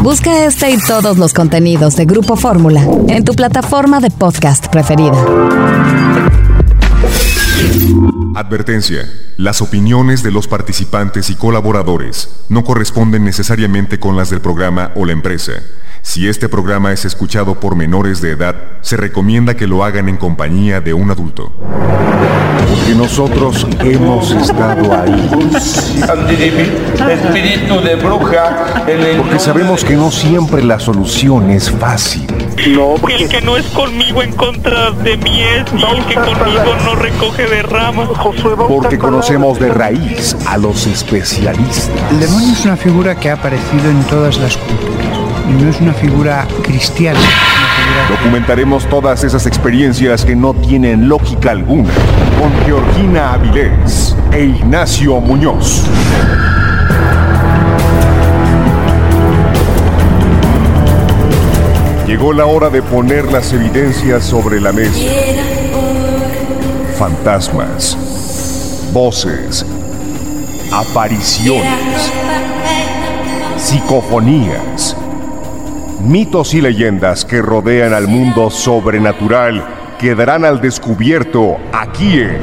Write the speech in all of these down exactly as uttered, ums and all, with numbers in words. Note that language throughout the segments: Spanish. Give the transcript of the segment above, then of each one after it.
Busca este y todos los contenidos de Grupo Fórmula en tu plataforma de podcast preferida. Advertencia. Las opiniones de los participantes y colaboradores no corresponden necesariamente con las del programa o la empresa. Si este programa es escuchado por menores de edad, se recomienda que lo hagan en compañía de un adulto. Porque nosotros hemos estado ahí. Espíritu de bruja. Porque sabemos que no siempre la solución es fácil. No, porque el que no es conmigo en contra de mí es, y el que conmigo no recoge de ramas. Porque conocemos de raíz a los especialistas. El demonio es una figura que ha aparecido en todas las culturas. Y no es una figura cristiana. Es una figura... Documentaremos todas esas experiencias que no tienen lógica alguna con Georgina Avilés e Ignacio Muñoz. Llegó la hora de poner las evidencias sobre la mesa. Fantasmas, voces, apariciones, psicofonías, mitos y leyendas que rodean al mundo sobrenatural quedarán al descubierto aquí en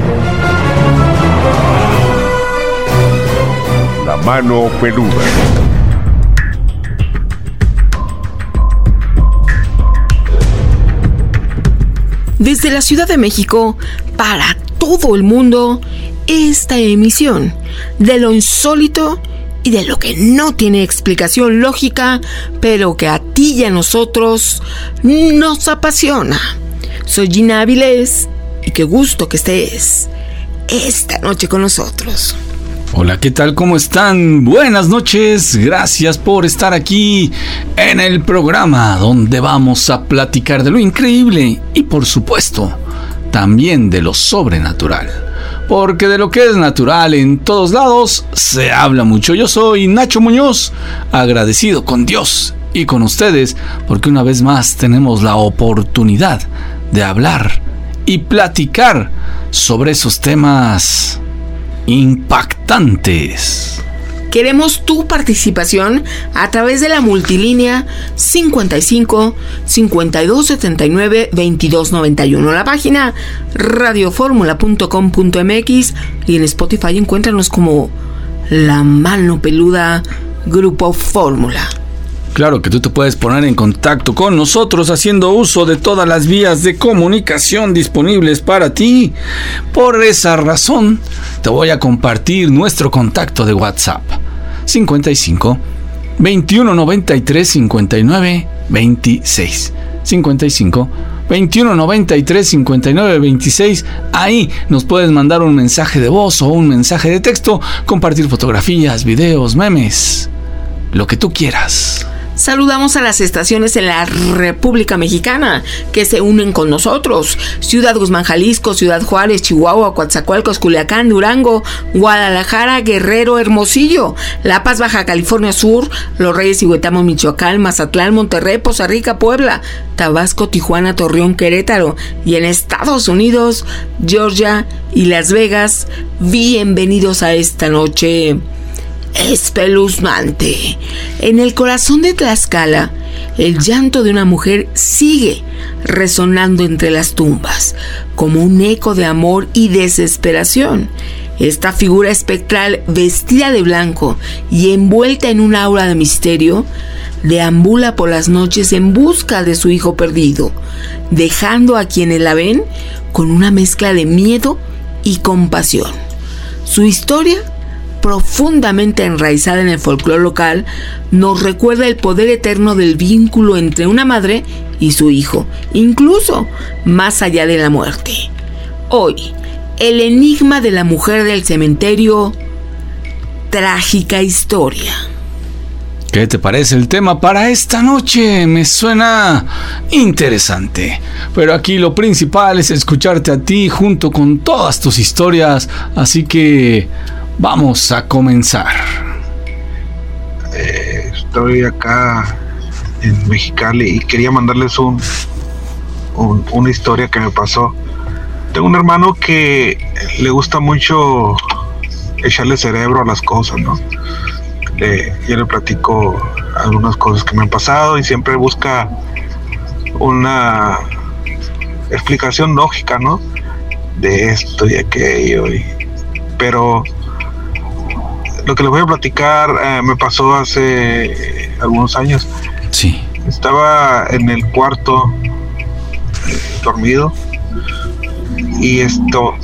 La Mano Peluda. Desde la Ciudad de México, para todo el mundo, esta emisión de lo insólito y de lo que no tiene explicación lógica, pero que a ti y a nosotros nos apasiona. Soy Gina Avilés y qué gusto que estés esta noche con nosotros. Hola, ¿qué tal? ¿Cómo están? Buenas noches, gracias por estar aquí en el programa donde vamos a platicar de lo increíble y por supuesto también de lo sobrenatural. Porque de lo que es natural en todos lados se habla mucho. Yo soy Nacho Muñoz, agradecido con Dios y con ustedes porque una vez más tenemos la oportunidad de hablar y platicar sobre esos temas impactantes. Queremos tu participación a través de la multilínea cincuenta y cinco, cincuenta y dos, setenta y nueve, veintidós noventa y uno, la página radioformula punto com punto m x y en Spotify encuéntranos como La Mano Peluda Grupo Fórmula. Claro que tú te puedes poner en contacto con nosotros haciendo uso de todas las vías de comunicación disponibles para ti. Por esa razón, te voy a compartir nuestro contacto de WhatsApp. cincuenta y cinco, veintiuno noventa y tres, cincuenta y nueve, veintiséis. cincuenta y cinco, veintiuno noventa y tres, cincuenta y nueve, veintiséis. Ahí nos puedes mandar un mensaje de voz o un mensaje de texto, compartir fotografías, videos, memes, lo que tú quieras. Saludamos a las estaciones en la República Mexicana que se unen con nosotros: Ciudad Guzmán, Jalisco, Ciudad Juárez, Chihuahua, Coatzacoalcos, Culiacán, Durango, Guadalajara, Guerrero, Hermosillo, La Paz, Baja California Sur, Los Reyes y Huetamo, Michoacán, Mazatlán, Monterrey, Poza Rica, Puebla, Tabasco, Tijuana, Torreón, Querétaro, y en Estados Unidos, Georgia y Las Vegas. Bienvenidos a esta noche espeluznante. En el corazón de Tlaxcala, el llanto de una mujer sigue resonando entre las tumbas, como un eco de amor y desesperación. Esta figura espectral, vestida de blanco y envuelta en un aura de misterio, deambula por las noches en busca de su hijo perdido, dejando a quienes la ven con una mezcla de miedo y compasión. Su historia, profundamente enraizada en el folclore local, nos recuerda el poder eterno del vínculo entre una madre y su hijo, incluso más allá de la muerte. Hoy, el enigma de la mujer del cementerio, trágica historia. ¿Qué te parece el tema para esta noche? Me suena interesante. Pero aquí lo principal es escucharte a ti junto con todas tus historias, así que vamos a comenzar. Eh, estoy acá en Mexicali y quería mandarles un, un una historia que me pasó. Tengo un hermano que le gusta mucho echarle cerebro a las cosas, ¿no? le, yo le platico algunas cosas que me han pasado y siempre busca una explicación lógica, ¿no? De esto y aquello. Y, pero lo que les voy a platicar eh, me pasó hace algunos años. Sí. Estaba en el cuarto eh, dormido y esto,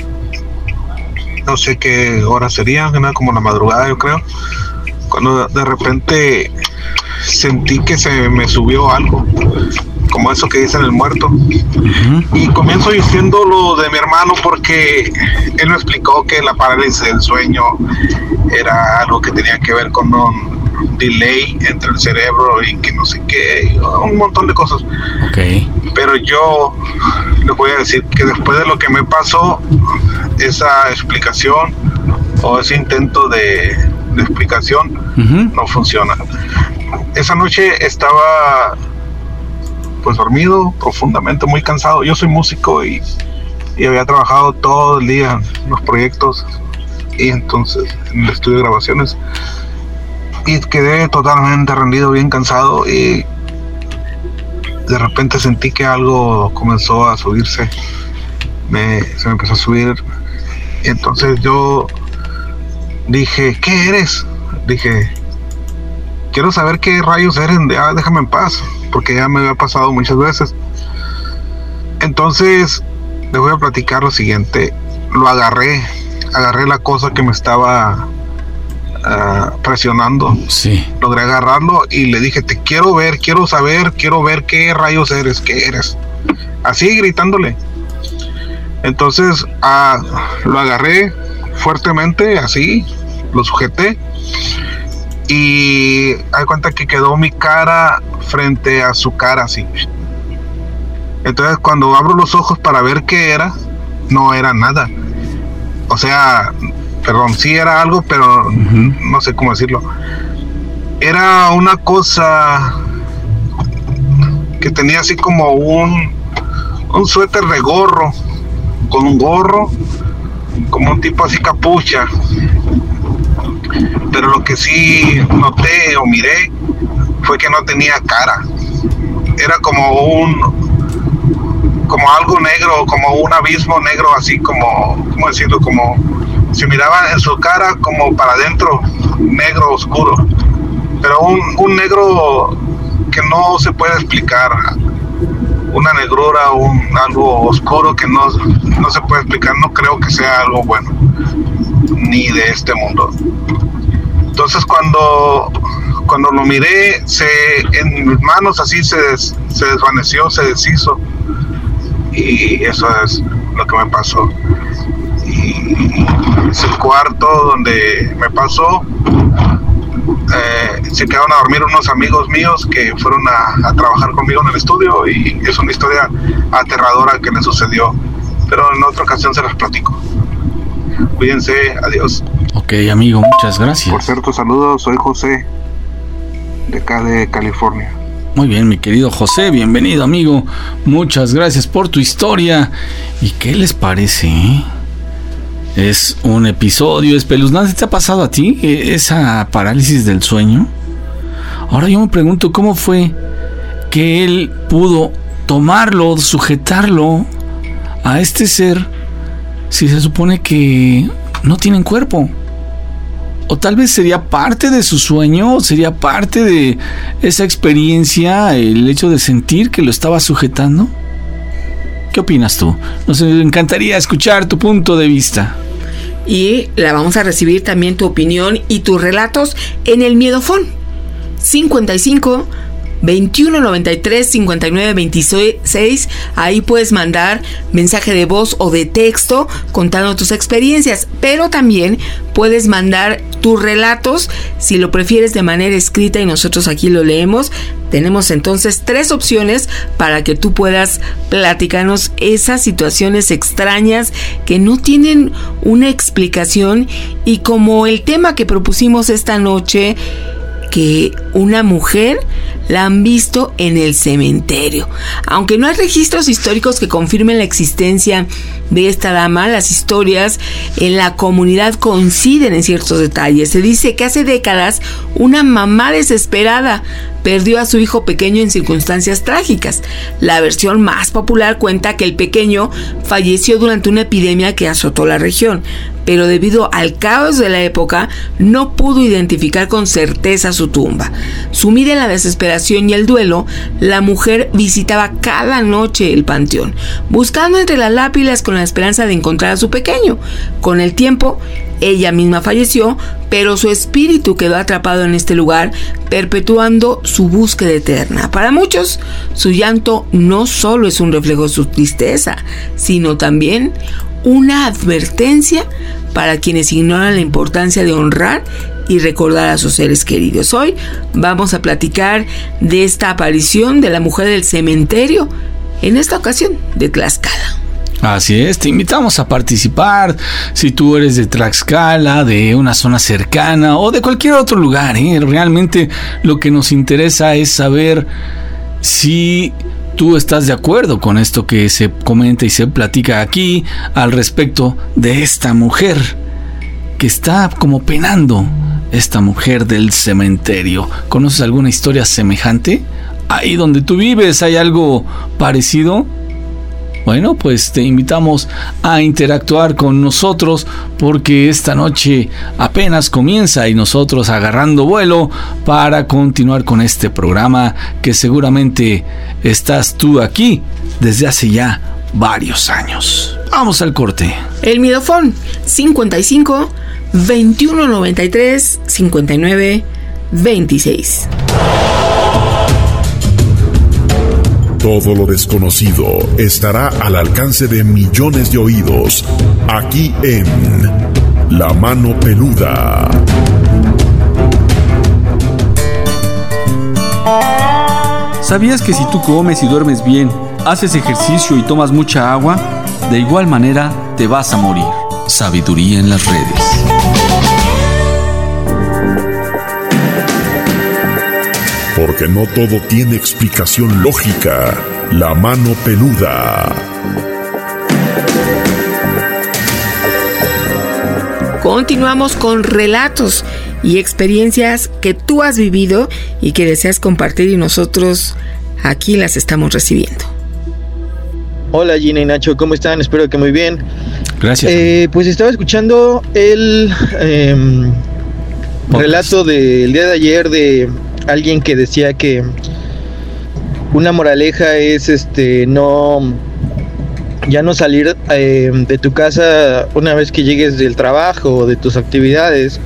no sé qué hora sería, era como la madrugada, yo creo, cuando de repente sentí que se me subió algo, como eso que dicen el muerto. Uh-huh. Y comienzo diciendo lo de mi hermano porque él me explicó que la parálisis del sueño era algo que tenía que ver con un delay entre el cerebro y que no sé qué, un montón de cosas. Okay. Pero yo les voy a decir que después de lo que me pasó, esa explicación o ese intento de, de explicación uh-huh. no funciona. Esa noche estaba pues dormido profundamente, muy cansado. Yo soy músico y, y había trabajado todo el día en los proyectos y entonces en el estudio de grabaciones y quedé totalmente rendido, bien cansado, y de repente sentí que algo comenzó a subirse, me, se me empezó a subir, y entonces yo dije, ¿qué eres? Dije, quiero saber qué rayos eres, ya déjame en paz, porque ya me había pasado muchas veces. Entonces les voy a platicar lo siguiente. Lo agarré, agarré la cosa que me estaba uh, presionando. Sí. Logré agarrarlo y le dije, te quiero ver, quiero saber, quiero ver qué rayos eres, qué eres. Así gritándole. Entonces uh, lo agarré fuertemente, así, lo sujeté. Y hay cuenta que quedó mi cara frente a su cara, así. Entonces cuando abro los ojos para ver qué era, no era nada. O sea, perdón, sí era algo, pero uh-huh. no sé cómo decirlo. Era una cosa que tenía así como un un suéter de gorro, con un gorro, como un tipo así capucha. Pero lo que sí noté o miré fue que no tenía cara. Era como un, como algo negro, como un abismo negro, así como, ¿cómo decirlo? Como se miraba en su cara como para adentro, negro oscuro. Pero un, un negro que no se puede explicar. Una negrura, un, algo oscuro que no, no se puede explicar. No creo que sea algo bueno, ni de este mundo. Entonces cuando cuando lo miré, se en mis manos así se, des, se desvaneció, se deshizo, y eso es lo que me pasó. Y ese cuarto donde me pasó, eh, se quedaron a dormir unos amigos míos que fueron a, a trabajar conmigo en el estudio, y es una historia aterradora que le sucedió, pero en otra ocasión se las platico. Cuídense, adiós. Ok, amigo, muchas gracias. Por cierto, saludos, soy José, de acá de California. Muy bien, mi querido José, bienvenido, amigo. Muchas gracias por tu historia. ¿Y qué les parece? Eh? Es un episodio espeluznante. ¿Te ha pasado a ti esa parálisis del sueño? Ahora yo me pregunto cómo fue que él pudo tomarlo, sujetarlo a este ser, si se supone que no tienen cuerpo. O tal vez sería parte de su sueño, o sería parte de esa experiencia, el hecho de sentir que lo estaba sujetando. ¿Qué opinas tú? Nos encantaría escuchar tu punto de vista. Y la vamos a recibir también tu opinión y tus relatos en el Miedofón. cincuenta y cinco, veintiuno noventa y tres, cincuenta y nueve veintiséis. Ahí puedes mandar mensaje de voz o de texto contando tus experiencias, pero también puedes mandar tus relatos si lo prefieres de manera escrita y nosotros aquí lo leemos. Tenemos entonces tres opciones para que tú puedas platicarnos esas situaciones extrañas que no tienen una explicación, y como el tema que propusimos esta noche, que una mujer la han visto en el cementerio. Aunque no hay registros históricos que confirmen la existencia de esta dama, las historias en la comunidad coinciden en ciertos detalles. Se dice que hace décadas una mamá desesperada perdió a su hijo pequeño en circunstancias trágicas. La versión más popular cuenta que el pequeño falleció durante una epidemia que azotó la región, pero debido al caos de la época no pudo identificar con certeza su tumba. Sumida en la desesperación y el duelo, la mujer visitaba cada noche el panteón, buscando entre las lápidas con la esperanza de encontrar a su pequeño. Con el tiempo, ella misma falleció, pero su espíritu quedó atrapado en este lugar, perpetuando su búsqueda eterna. Para muchos, su llanto no solo es un reflejo de su tristeza, sino también una advertencia para quienes ignoran la importancia de honrar y recordar a sus seres queridos. Hoy vamos a platicar de esta aparición de la mujer del cementerio, en esta ocasión de Tlaxcala. Así es, te invitamos a participar si tú eres de Tlaxcala, de una zona cercana o de cualquier otro lugar, ¿eh? Realmente lo que nos interesa es saber si tú estás de acuerdo con esto que se comenta y se platica aquí al respecto de esta mujer que está como penando, esta mujer del cementerio. ¿Conoces alguna historia semejante? Ahí donde tú vives, ¿hay algo parecido? Bueno, pues te invitamos a interactuar con nosotros porque esta noche apenas comienza y nosotros agarrando vuelo para continuar con este programa que seguramente estás tú aquí desde hace ya varios años. Vamos al corte. El Midofón cincuenta y cinco, veintiuno noventa y tres, cincuenta y nueve, veintiséis. Todo lo desconocido estará al alcance de millones de oídos, aquí en La Mano Peluda. ¿Sabías que si tú comes y duermes bien, haces ejercicio y tomas mucha agua, de igual manera te vas a morir? Sabiduría en las redes. Porque no todo tiene explicación lógica. La Mano Peluda. Continuamos con relatos y experiencias que tú has vivido y que deseas compartir, y nosotros aquí las estamos recibiendo. Hola Gina y Nacho, ¿cómo están? Espero que muy bien. Gracias. Eh, pues estaba escuchando el eh, relato del día de ayer de alguien que decía que una moraleja es este no ya no salir eh, de tu casa una vez que llegues del trabajo o de tus actividades,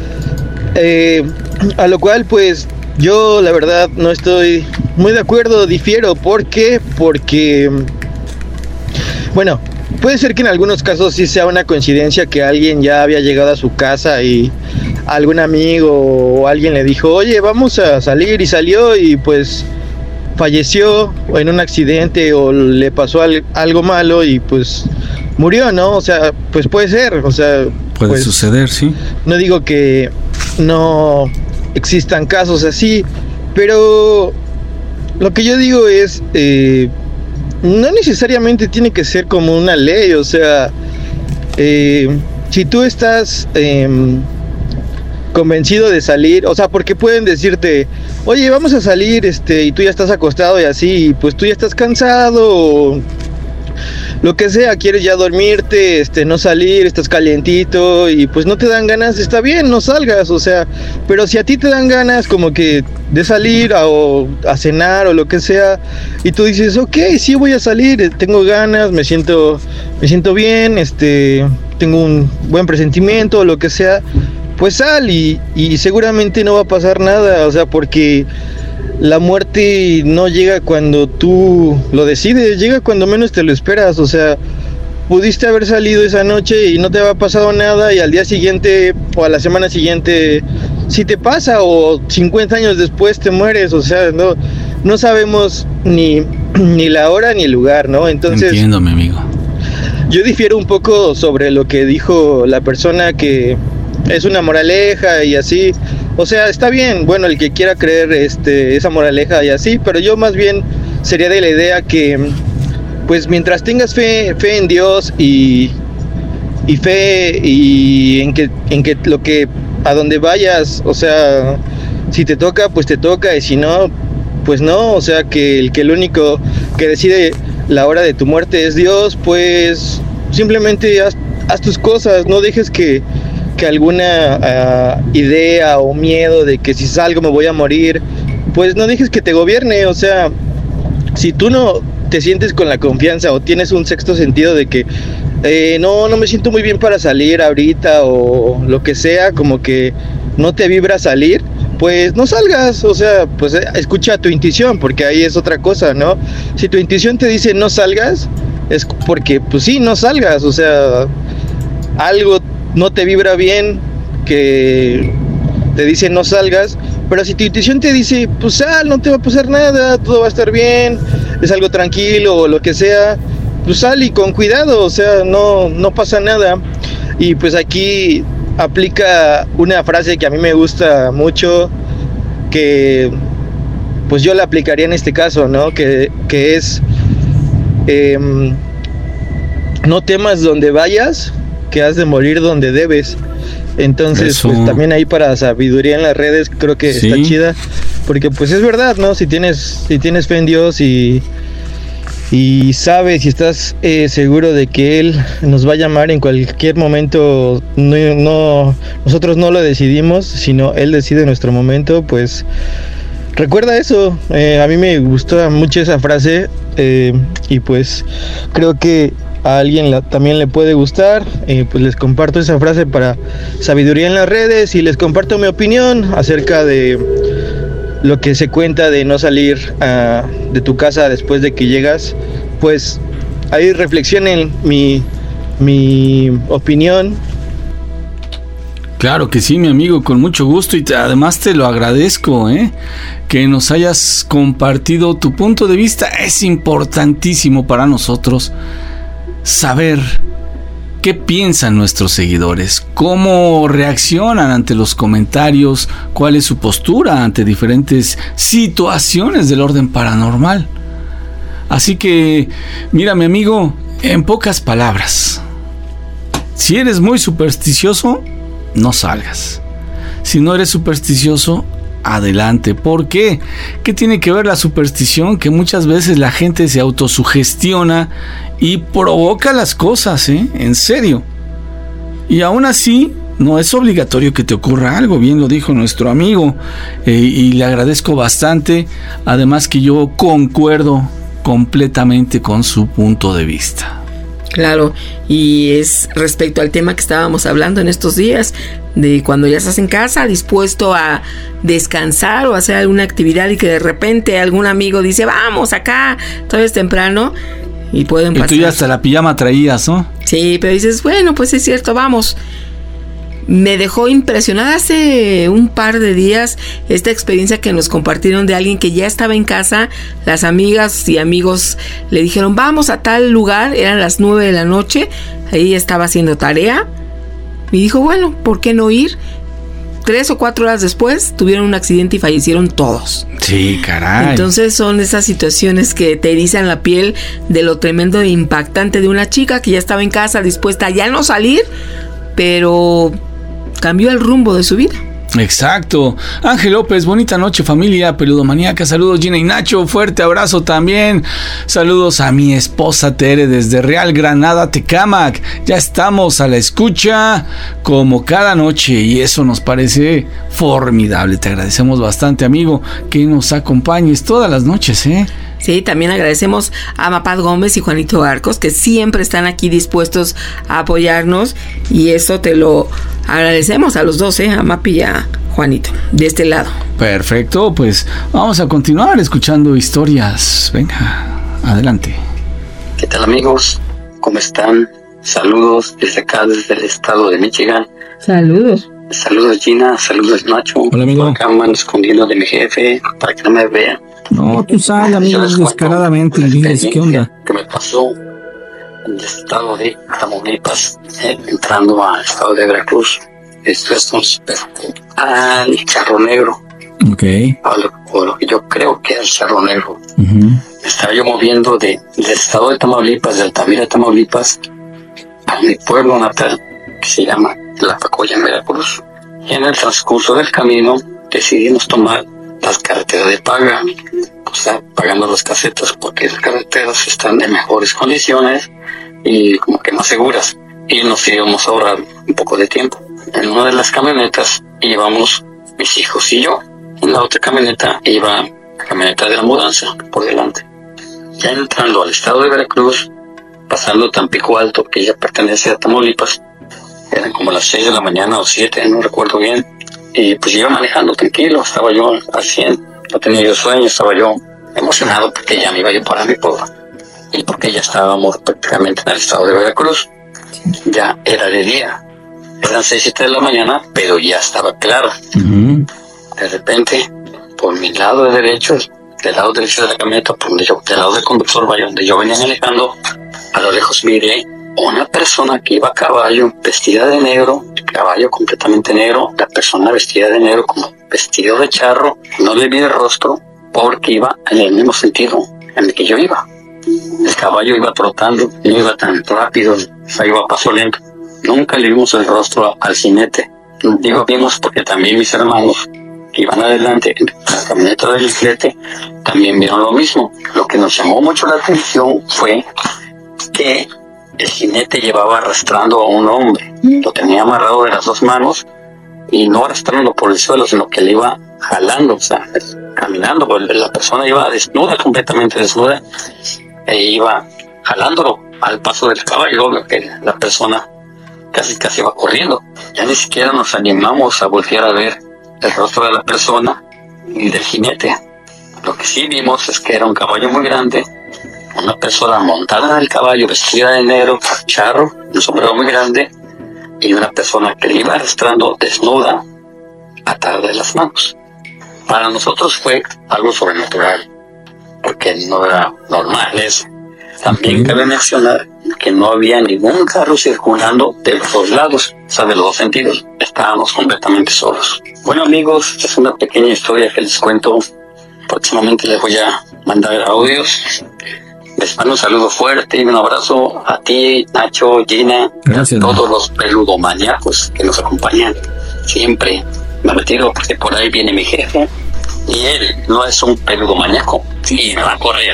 eh, a lo cual pues yo la verdad no estoy muy de acuerdo, difiero. ¿Por qué? Porque bueno, puede ser que en algunos casos sí sea una coincidencia que alguien ya había llegado a su casa y algún amigo o alguien le dijo, oye, vamos a salir, y salió y pues falleció en un accidente o le pasó al, algo malo y pues murió, ¿no? O sea, pues puede ser, o sea... Puede pues, suceder, sí. No digo que no existan casos así, pero lo que yo digo es, eh, no necesariamente tiene que ser como una ley, o sea, eh, si tú estás... Eh, convencido de salir, o sea, porque pueden decirte, oye, vamos a salir, este, y tú ya estás acostado y así, y pues tú ya estás cansado, o lo que sea, quieres ya dormirte, este, no salir, estás calientito, y pues no te dan ganas, está bien, no salgas, o sea, pero si a ti te dan ganas como que de salir a, o a cenar o lo que sea, y tú dices, ok, sí voy a salir, tengo ganas, me siento, me siento bien, este, tengo un buen presentimiento o lo que sea, pues sal y, y seguramente no va a pasar nada, o sea, porque la muerte no llega cuando tú lo decides, llega cuando menos te lo esperas, o sea, pudiste haber salido esa noche y no te había pasado nada y al día siguiente o a la semana siguiente sí te pasa, o cincuenta años después te mueres, o sea, no, no sabemos ni, ni la hora ni el lugar, ¿no? Entonces... Entiendo, mi amigo. Yo difiero un poco sobre lo que dijo la persona que... es una moraleja y así, O sea, está bien, bueno, el que quiera creer este, esa moraleja y así, pero yo más bien sería de la idea que, pues mientras tengas fe, fe en Dios y, y fe y en que, en que lo que, a donde vayas, o sea, si te toca, pues te toca, y si no, pues no, o sea, que el que el único que decide la hora de tu muerte es Dios, pues simplemente haz, haz tus cosas, no dejes que, que alguna uh, idea o miedo de que si salgo me voy a morir, pues no dejes que te gobierne. O sea, si tú no te sientes con la confianza o tienes un sexto sentido de que eh, no, no me siento muy bien para salir ahorita o lo que sea, como que no te vibra salir, pues no salgas. O sea, pues escucha tu intuición, porque ahí es otra cosa, ¿no? Si tu intuición te dice no salgas, es porque pues sí, no salgas. O sea, algo no te vibra bien que te dice no salgas, pero si tu intuición te dice pues sal, no te va a pasar nada, todo va a estar bien, es algo tranquilo o lo que sea, pues sal y con cuidado, o sea, no, no pasa nada. Y pues aquí aplica una frase que a mí me gusta mucho, que pues yo la aplicaría en este caso, ¿no? Que, que es eh, no temas donde vayas, que has de morir donde debes. Entonces, Eso. pues también ahí para sabiduría en las redes creo que Sí. está chida, porque pues es verdad, ¿no? Si tienes, si tienes fe en Dios y y sabes y estás eh, seguro de que Él nos va a llamar en cualquier momento, no, no, nosotros no lo decidimos, sino Él decide nuestro momento, pues recuerda eso. Eh, a mí me gustó mucho esa frase eh, y pues creo que a alguien la, también le puede gustar. Eh, pues les comparto esa frase para sabiduría en las redes y les comparto mi opinión acerca de lo que se cuenta de no salir uh, de tu casa después de que llegas. Pues ahí reflexionen mi, mi opinión. Claro que sí, mi amigo, con mucho gusto, y te, además te lo agradezco, ¿eh? Que nos hayas compartido tu punto de vista. Es importantísimo para nosotros saber qué piensan nuestros seguidores, cómo reaccionan ante los comentarios, cuál es su postura ante diferentes situaciones del orden paranormal. Así que, mira, mi amigo, en pocas palabras, si eres muy supersticioso, no salgas. Si no eres supersticioso, adelante. ¿Por qué? ¿Qué tiene que ver la superstición? Que muchas veces la gente se autosugestiona y provoca las cosas, ¿eh? En serio. Y aún así, no es obligatorio que te ocurra algo, bien lo dijo nuestro amigo, eh, y le agradezco bastante. Además que yo concuerdo completamente con su punto de vista. Claro, y es respecto al tema que estábamos hablando en estos días, de cuando ya estás en casa dispuesto a descansar o hacer alguna actividad y que de repente algún amigo dice vamos acá, todavía es temprano y pueden pasar. Y tú ya hasta la pijama traías, ¿no? Sí, pero dices, bueno, pues es cierto, vamos. Me dejó impresionada hace un par de días esta experiencia que nos compartieron de alguien que ya estaba en casa. Las amigas y amigos le dijeron vamos a tal lugar, eran las nueve de la noche, ahí estaba haciendo tarea y dijo bueno, ¿por qué no ir? Tres o cuatro horas después tuvieron un accidente y fallecieron todos. Sí, caray. Entonces son esas situaciones que te erizan la piel de lo tremendo e impactante de una chica que ya estaba en casa dispuesta a ya no salir, pero cambió el rumbo de su vida. Exacto. Ángel López, bonita noche familia peludomaníaca, saludos Gina y Nacho, fuerte abrazo también, saludos a mi esposa Tere desde Real Granada, Tecámac, ya estamos a la escucha como cada noche y eso nos parece formidable, te agradecemos bastante amigo que nos acompañes todas las noches, ¿eh? Sí, también agradecemos a Mapaz Gómez y Juanito Arcos que siempre están aquí dispuestos a apoyarnos y eso te lo agradecemos a los dos, ¿eh? A Mapi y a Juanito, de este lado. Perfecto, pues vamos a continuar escuchando historias. Venga, adelante. ¿Qué tal amigos? ¿Cómo están? Saludos desde acá, desde el estado de Michigan. Saludos. Saludos Gina, saludos Nacho. Hola amigo. Por acá me ando escondiendo de mi jefe para que no me vea. No, tú sal, amigo, descaradamente, diles, ¿qué onda? ¿Qué me pasó en el estado de Tamaulipas, eh, entrando al estado de Veracruz? esto es con respecto al Cerro Negro. Ok. O lo, o lo que yo creo que es el Cerro Negro. Uh-huh. Me estaba yo moviendo de, del estado de Tamaulipas, de Altamira, Tamaulipas, a mi pueblo natal, que se llama Tlapacoya, en Veracruz. Y en el transcurso del camino decidimos tomar las carreteras de paga, o sea, pagando las casetas, porque las carreteras están en mejores condiciones y como que más seguras. Y nos íbamos a ahorrar un poco de tiempo. En una de las camionetas íbamos mis hijos y yo. En la otra camioneta iba la camioneta de la mudanza por delante. Ya entrando al estado de Veracruz, pasando Tampico Alto, que ya pertenece a Tamaulipas, eran como las seis de la mañana o siete, no recuerdo bien. Y pues iba manejando tranquilo, estaba yo al cien, no tenía yo sueño, estaba yo emocionado porque ya me iba yo para mi pueblo. Y porque ya estábamos prácticamente en el estado de Veracruz. Ya era de día, eran seis, siete de la mañana, pero ya estaba claro. Uh-huh. De repente, por mi lado de derecho, del lado derecho de la camioneta, por donde yo, del lado del conductor, vaya, donde yo venía manejando, a lo lejos miré una persona que iba a caballo, vestida de negro, caballo completamente negro, la persona vestida de negro como vestido de charro, no le vi el rostro porque iba en el mismo sentido en el que yo iba. El caballo iba trotando, no iba tan rápido, o sea, iba a paso lento. Nunca le vimos el rostro al jinete. Digo vimos porque también mis hermanos que iban adelante en la camioneta del jinete también vieron lo mismo. Lo que nos llamó mucho la atención fue que el jinete llevaba arrastrando a un hombre. Lo tenía amarrado de las dos manos y no arrastrándolo por el suelo, sino que le iba jalando, o sea, caminando. La persona iba desnuda, completamente desnuda, e iba jalándolo al paso del caballo, que la persona casi casi iba corriendo. Ya ni siquiera nos animamos a voltear a ver el rostro de la persona y del jinete. Lo que sí vimos es que era un caballo muy grande, una persona montada en el caballo, vestida de negro, charro, un sombrero muy grande, y una persona que le iba arrastrando desnuda, atada de las manos. Para nosotros fue algo sobrenatural, porque no era normal eso. También cabe mencionar que no había ningún carro circulando de los dos lados, o sea, de los dos sentidos. Estábamos completamente solos. Bueno, amigos, es una pequeña historia que les cuento. Próximamente les voy a mandar audios. Les mando un saludo fuerte y un abrazo a ti, Nacho, Gina, gracias, a todos los peludomaníacos que nos acompañan siempre. Me retiro porque por ahí viene mi jefe y él no es un peludomaníaco, sí, me va a correr.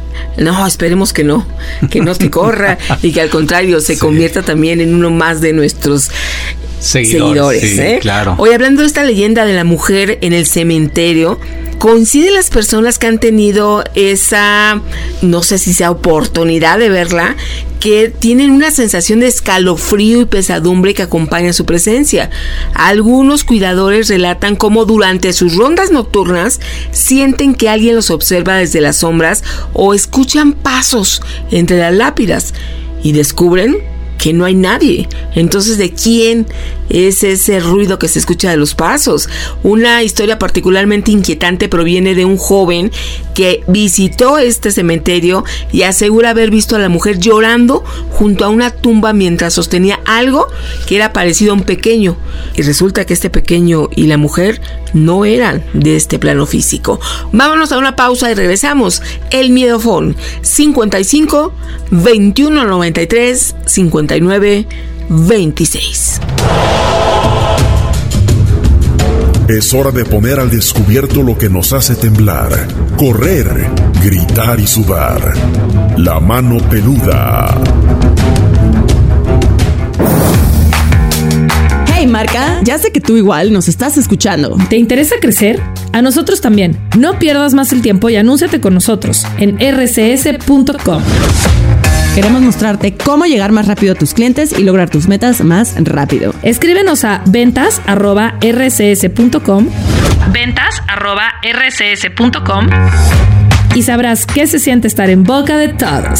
No, esperemos que no, que no te corra y que al contrario se sí. convierta también en uno más de nuestros seguidores. seguidores sí, ¿eh? Claro. Hoy, hablando de esta leyenda de la mujer en el cementerio, coinciden las personas que han tenido esa, no sé si sea oportunidad de verla, que tienen una sensación de escalofrío y pesadumbre que acompaña su presencia. Algunos cuidadores relatan cómo durante sus rondas nocturnas sienten que alguien los observa desde las sombras o escuchan pasos entre las lápidas y descubren que no hay nadie. Entonces, ¿de quién es ese ruido que se escucha de los pasos? Una historia particularmente inquietante proviene de un joven que visitó este cementerio y asegura haber visto a la mujer llorando junto a una tumba mientras sostenía algo que era parecido a un pequeño. Y resulta que este pequeño y la mujer no eran de este plano físico. Vámonos a una pausa y regresamos. El Miedofón cincuenta y cinco, veintiuno noventa y tres, cincuenta y nueve, veintiséis. Es hora de poner al descubierto lo que nos hace temblar, correr, gritar y sudar. La mano peluda. Hey Marca, ya sé que tú igual nos estás escuchando. ¿Te interesa crecer? A nosotros también. No pierdas más el tiempo y anúnciate con nosotros en erre ce ese punto com. Queremos mostrarte cómo llegar más rápido a tus clientes y lograr tus metas más rápido. Escríbenos a ventas arroba erre ce ese punto com, ventas arroba erre ce ese punto com, y sabrás qué se siente estar en boca de todos.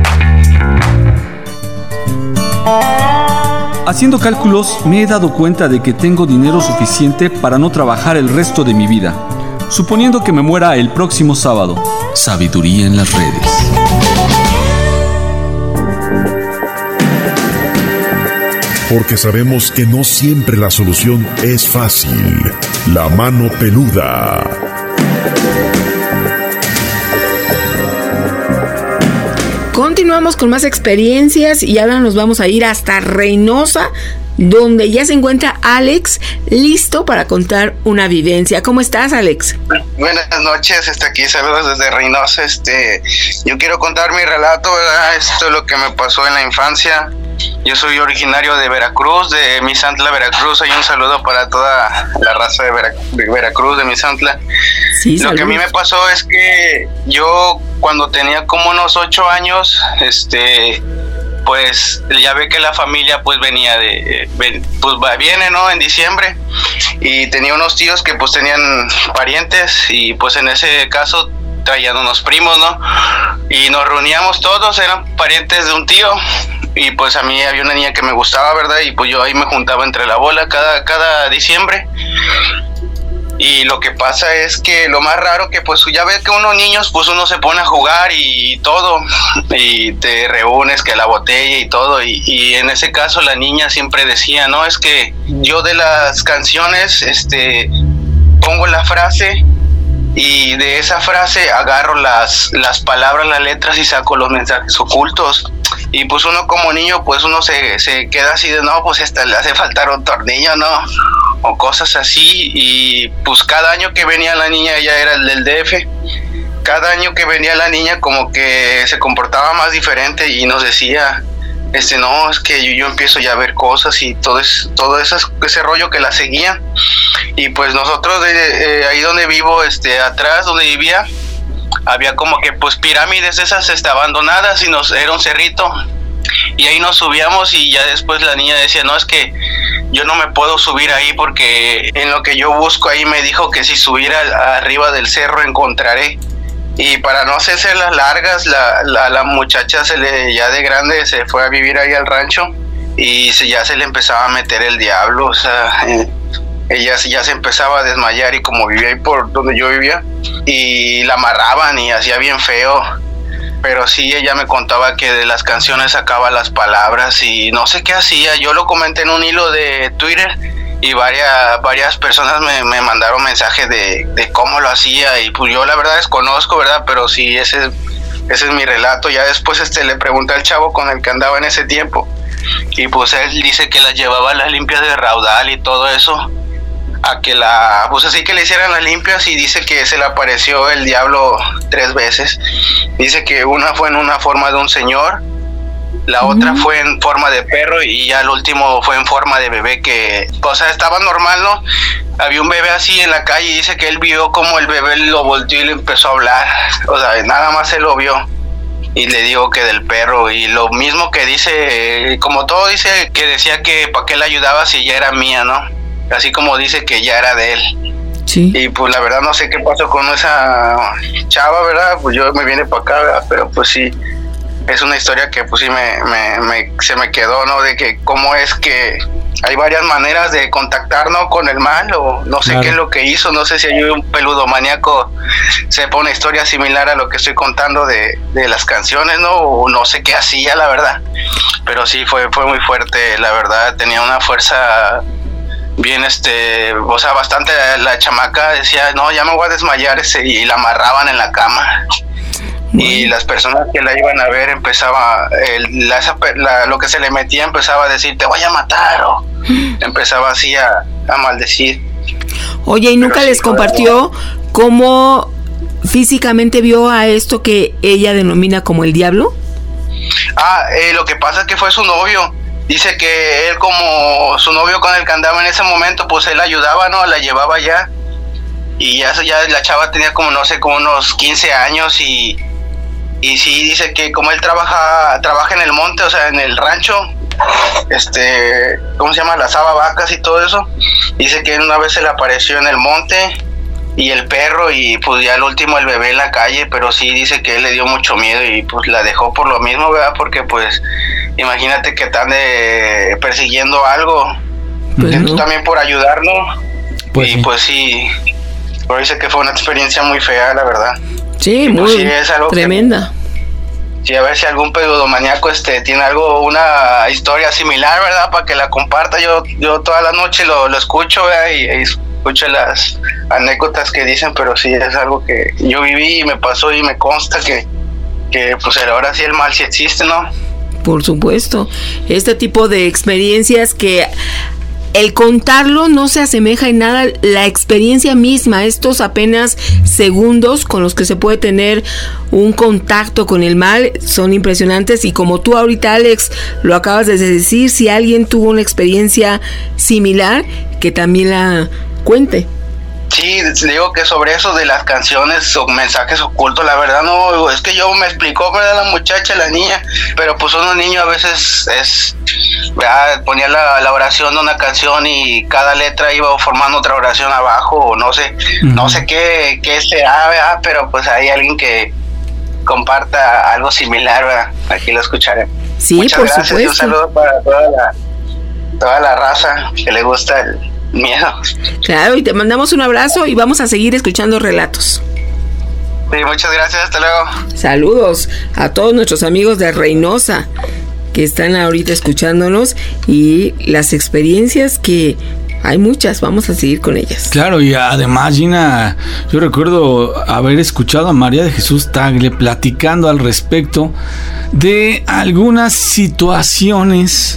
Haciendo cálculos, me he dado cuenta de que tengo dinero suficiente para no trabajar el resto de mi vida, suponiendo que me muera el próximo sábado. Sabiduría en las redes. porque sabemos que no siempre la solución es fácil. La mano peluda. Continuamos con más experiencias y ahora nos vamos a ir hasta Reynosa, donde ya se encuentra Alex, listo para contar una vivencia. ¿Cómo estás, Alex? Buenas noches, este, aquí saludos desde Reynosa. Este, yo quiero contar mi relato, ¿verdad? Esto es lo que me pasó en la infancia. Yo soy originario de Veracruz, de Misantla, Veracruz. Hay un saludo para toda la raza de, Vera- de Veracruz, de Misantla. Sí, lo que a mí me pasó es que yo cuando tenía como unos ocho años, este... pues ya ve que la familia pues venía de, pues viene, ¿no? En diciembre, y tenía unos tíos que pues tenían parientes, y pues en ese caso traían unos primos, ¿no? Y nos reuníamos todos, eran parientes de un tío, y pues a mí había una niña que me gustaba, ¿verdad? Y pues yo ahí me juntaba entre la bola cada, cada diciembre. Y lo que pasa es que lo más raro que pues ya ves que unos niños pues uno se pone a jugar y todo, y te reúnes que la botella y todo, y, y en ese caso la niña siempre decía, no, es que yo de las canciones este pongo la frase y de esa frase agarro las, las palabras, las letras y saco los mensajes ocultos. Y pues uno como niño, pues uno se, se queda así de, no, pues hasta le hace faltar un tornillo, ¿no? O cosas así. Y pues cada año que venía la niña, ella era el del D F, cada año que venía la niña como que se comportaba más diferente y nos decía, este, no, es que yo, yo empiezo ya a ver cosas y todo, es, todo ese, ese rollo que la seguía. Y pues nosotros de, eh, ahí donde vivo, este, atrás donde vivía, había como que pues pirámides esas este, abandonadas, y nos era un cerrito, y ahí nos subíamos, y ya después la niña decía, no, es que yo no me puedo subir ahí porque en lo que yo busco ahí me dijo que si subiera arriba del cerro encontraré. Y para no hacerse las largas, la, la, la muchacha se le, ya de grande se fue a vivir ahí al rancho, y se, ya se le empezaba a meter el diablo, o sea, eh, ella ya se empezaba a desmayar, y como vivía ahí por donde yo vivía, y la amarraban y hacía bien feo. Pero sí, ella me contaba que de las canciones sacaba las palabras y no sé qué hacía. Yo lo comenté en un hilo de Twitter y varias varias personas me, me mandaron mensajes de, de cómo lo hacía, y pues yo la verdad desconozco, ¿verdad? Pero sí, ese, ese es mi relato. Ya después este le pregunté al chavo con el que andaba en ese tiempo, y pues él dice que las llevaba a las limpias de raudal y todo eso, a que la, pues así que le hicieran las limpias, y dice que se le apareció el diablo tres veces. Dice que una fue en una forma de un señor, la uh-huh. otra fue en forma de perro, y ya el último fue en forma de bebé, que, o sea, estaba normal, ¿no? Había un bebé así en la calle, y dice que él vio como el bebé lo volteó y le empezó a hablar, o sea, nada más él lo vio. Y le digo que del perro, y lo mismo que dice, como todo dice, que decía que para qué le ayudaba si ya era mía, ¿no? Así como dice que ya era de él. Sí. Y pues la verdad no sé qué pasó con esa chava, ¿verdad? Pues yo me vine para acá, ¿verdad? Pero pues sí, es una historia que pues sí me, me, me, se me quedó, ¿no? De que cómo es que hay varias maneras de contactarnos con el mal, o no sé claro. qué es lo que hizo, no sé si hay un peludomaníaco sepa una historia similar a lo que estoy contando de, de las canciones, ¿no? O no sé qué hacía, la verdad. Pero sí, fue, fue muy fuerte, la verdad, tenía una fuerza bien, este, o sea, bastante. La chamaca decía, no, ya me voy a desmayar, ese, y la amarraban en la cama. Bueno. Y las personas que la iban a ver empezaba, el, la, la, lo que se le metía empezaba a decir, te voy a matar, o empezaba así a, a maldecir. Oye, ¿y nunca Pero les sí, compartió como... cómo físicamente vio a esto que ella denomina como el diablo? Ah, eh, lo que pasa es que fue su novio. Dice que él, como su novio con el que andaba en ese momento, pues él ayudaba, ¿no? La llevaba ya. Y ya, ya la chava tenía como, no sé, como unos quince años, y... Y sí, dice que como él trabaja trabaja en el monte, o sea, en el rancho, este, ¿cómo se llama? Lazaba vacas y todo eso. Dice que una vez se le apareció en el monte, y el perro, y pues ya el último el bebé en la calle, pero sí dice que él le dio mucho miedo, y pues la dejó por lo mismo, ¿verdad? Porque pues, imagínate que están de, persiguiendo algo, pues no. También por ayudarnos, pues y sí. Pues sí, pero dice que fue una experiencia muy fea, la verdad. Sí, muy pues, sí, es algo tremenda. Sí, a ver si algún peludomaníaco este tiene algo, una historia similar, ¿verdad? Para que la comparta. Yo yo toda la noche lo, lo escucho, ¿verdad? Y, y escucho las anécdotas que dicen, pero sí es algo que yo viví y me pasó y me consta que, que pues ahora sí el mal sí existe, ¿no? Por supuesto. Este tipo de experiencias que el contarlo no se asemeja en nada a la experiencia misma, estos apenas segundos con los que se puede tener un contacto con el mal son impresionantes, y como tú ahorita, Alex, lo acabas de decir, si alguien tuvo una experiencia similar, que también la cuente. Sí, digo que sobre eso de las canciones o mensajes ocultos, la verdad no, es que yo me explicó, ¿verdad? La muchacha, la niña, pero pues uno niño a veces es, ¿verdad? Ponía la, la oración de una canción y cada letra iba formando otra oración abajo, o no sé, uh-huh. no sé qué, qué será, ¿verdad? Pero pues hay alguien que comparta algo similar, ¿verdad? Aquí lo escucharé. Sí, muchas por gracias supuesto. Y un saludo para toda la, toda la raza que le gusta el miedo. Claro, y te mandamos un abrazo y vamos a seguir escuchando relatos. Sí, muchas gracias, hasta luego. Saludos a todos nuestros amigos de Reynosa que están ahorita escuchándonos, y las experiencias que hay muchas, vamos a seguir con ellas. Claro, y además, Gina, yo recuerdo haber escuchado a María de Jesús Tagle platicando al respecto de algunas situaciones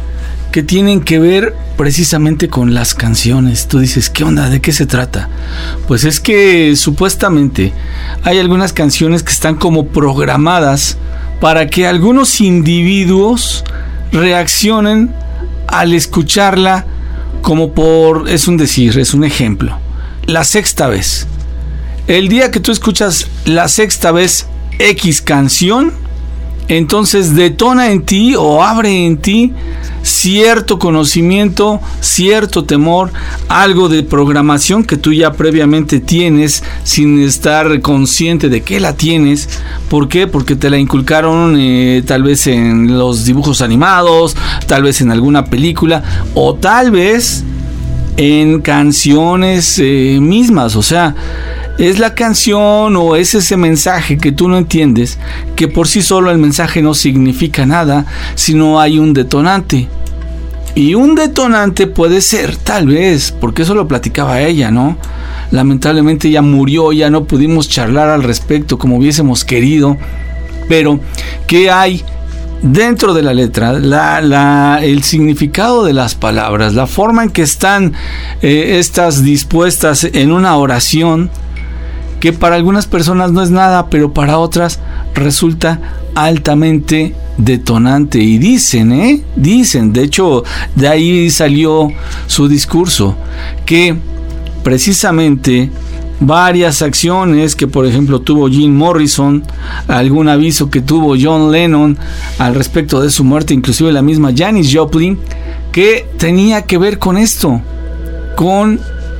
que tienen que ver precisamente con las canciones. Tú dices, ¿qué onda? ¿De qué se trata? Pues es que supuestamente hay algunas canciones que están como programadas para que algunos individuos reaccionen al escucharla, como por, es un decir, es un ejemplo, la sexta vez. El día que tú escuchas la sexta vez X canción, entonces detona en ti o abre en ti cierto conocimiento, cierto temor, algo de programación que tú ya previamente tienes sin estar consciente de que la tienes. ¿Por qué? Porque te la inculcaron eh, tal vez en los dibujos animados, tal vez en alguna película, o tal vez en canciones eh, mismas. O sea, es la canción o es ese mensaje que tú no entiendes, que por sí solo el mensaje no significa nada, sino hay un detonante. Y un detonante puede ser, tal vez, porque eso lo platicaba ella, ¿no? Lamentablemente ella murió, ya no pudimos charlar al respecto como hubiésemos querido, pero ¿qué hay dentro de la letra? La, la, el significado de las palabras, la forma en que están eh, estas dispuestas en una oración, que para algunas personas no es nada, pero para otras resulta altamente detonante. Y dicen, ¿eh? Dicen, de hecho, de ahí salió su discurso, que precisamente varias acciones que, por ejemplo, tuvo Jim Morrison, algún aviso que tuvo John Lennon al respecto de su muerte, inclusive la misma Janis Joplin, que tenía que ver con esto, con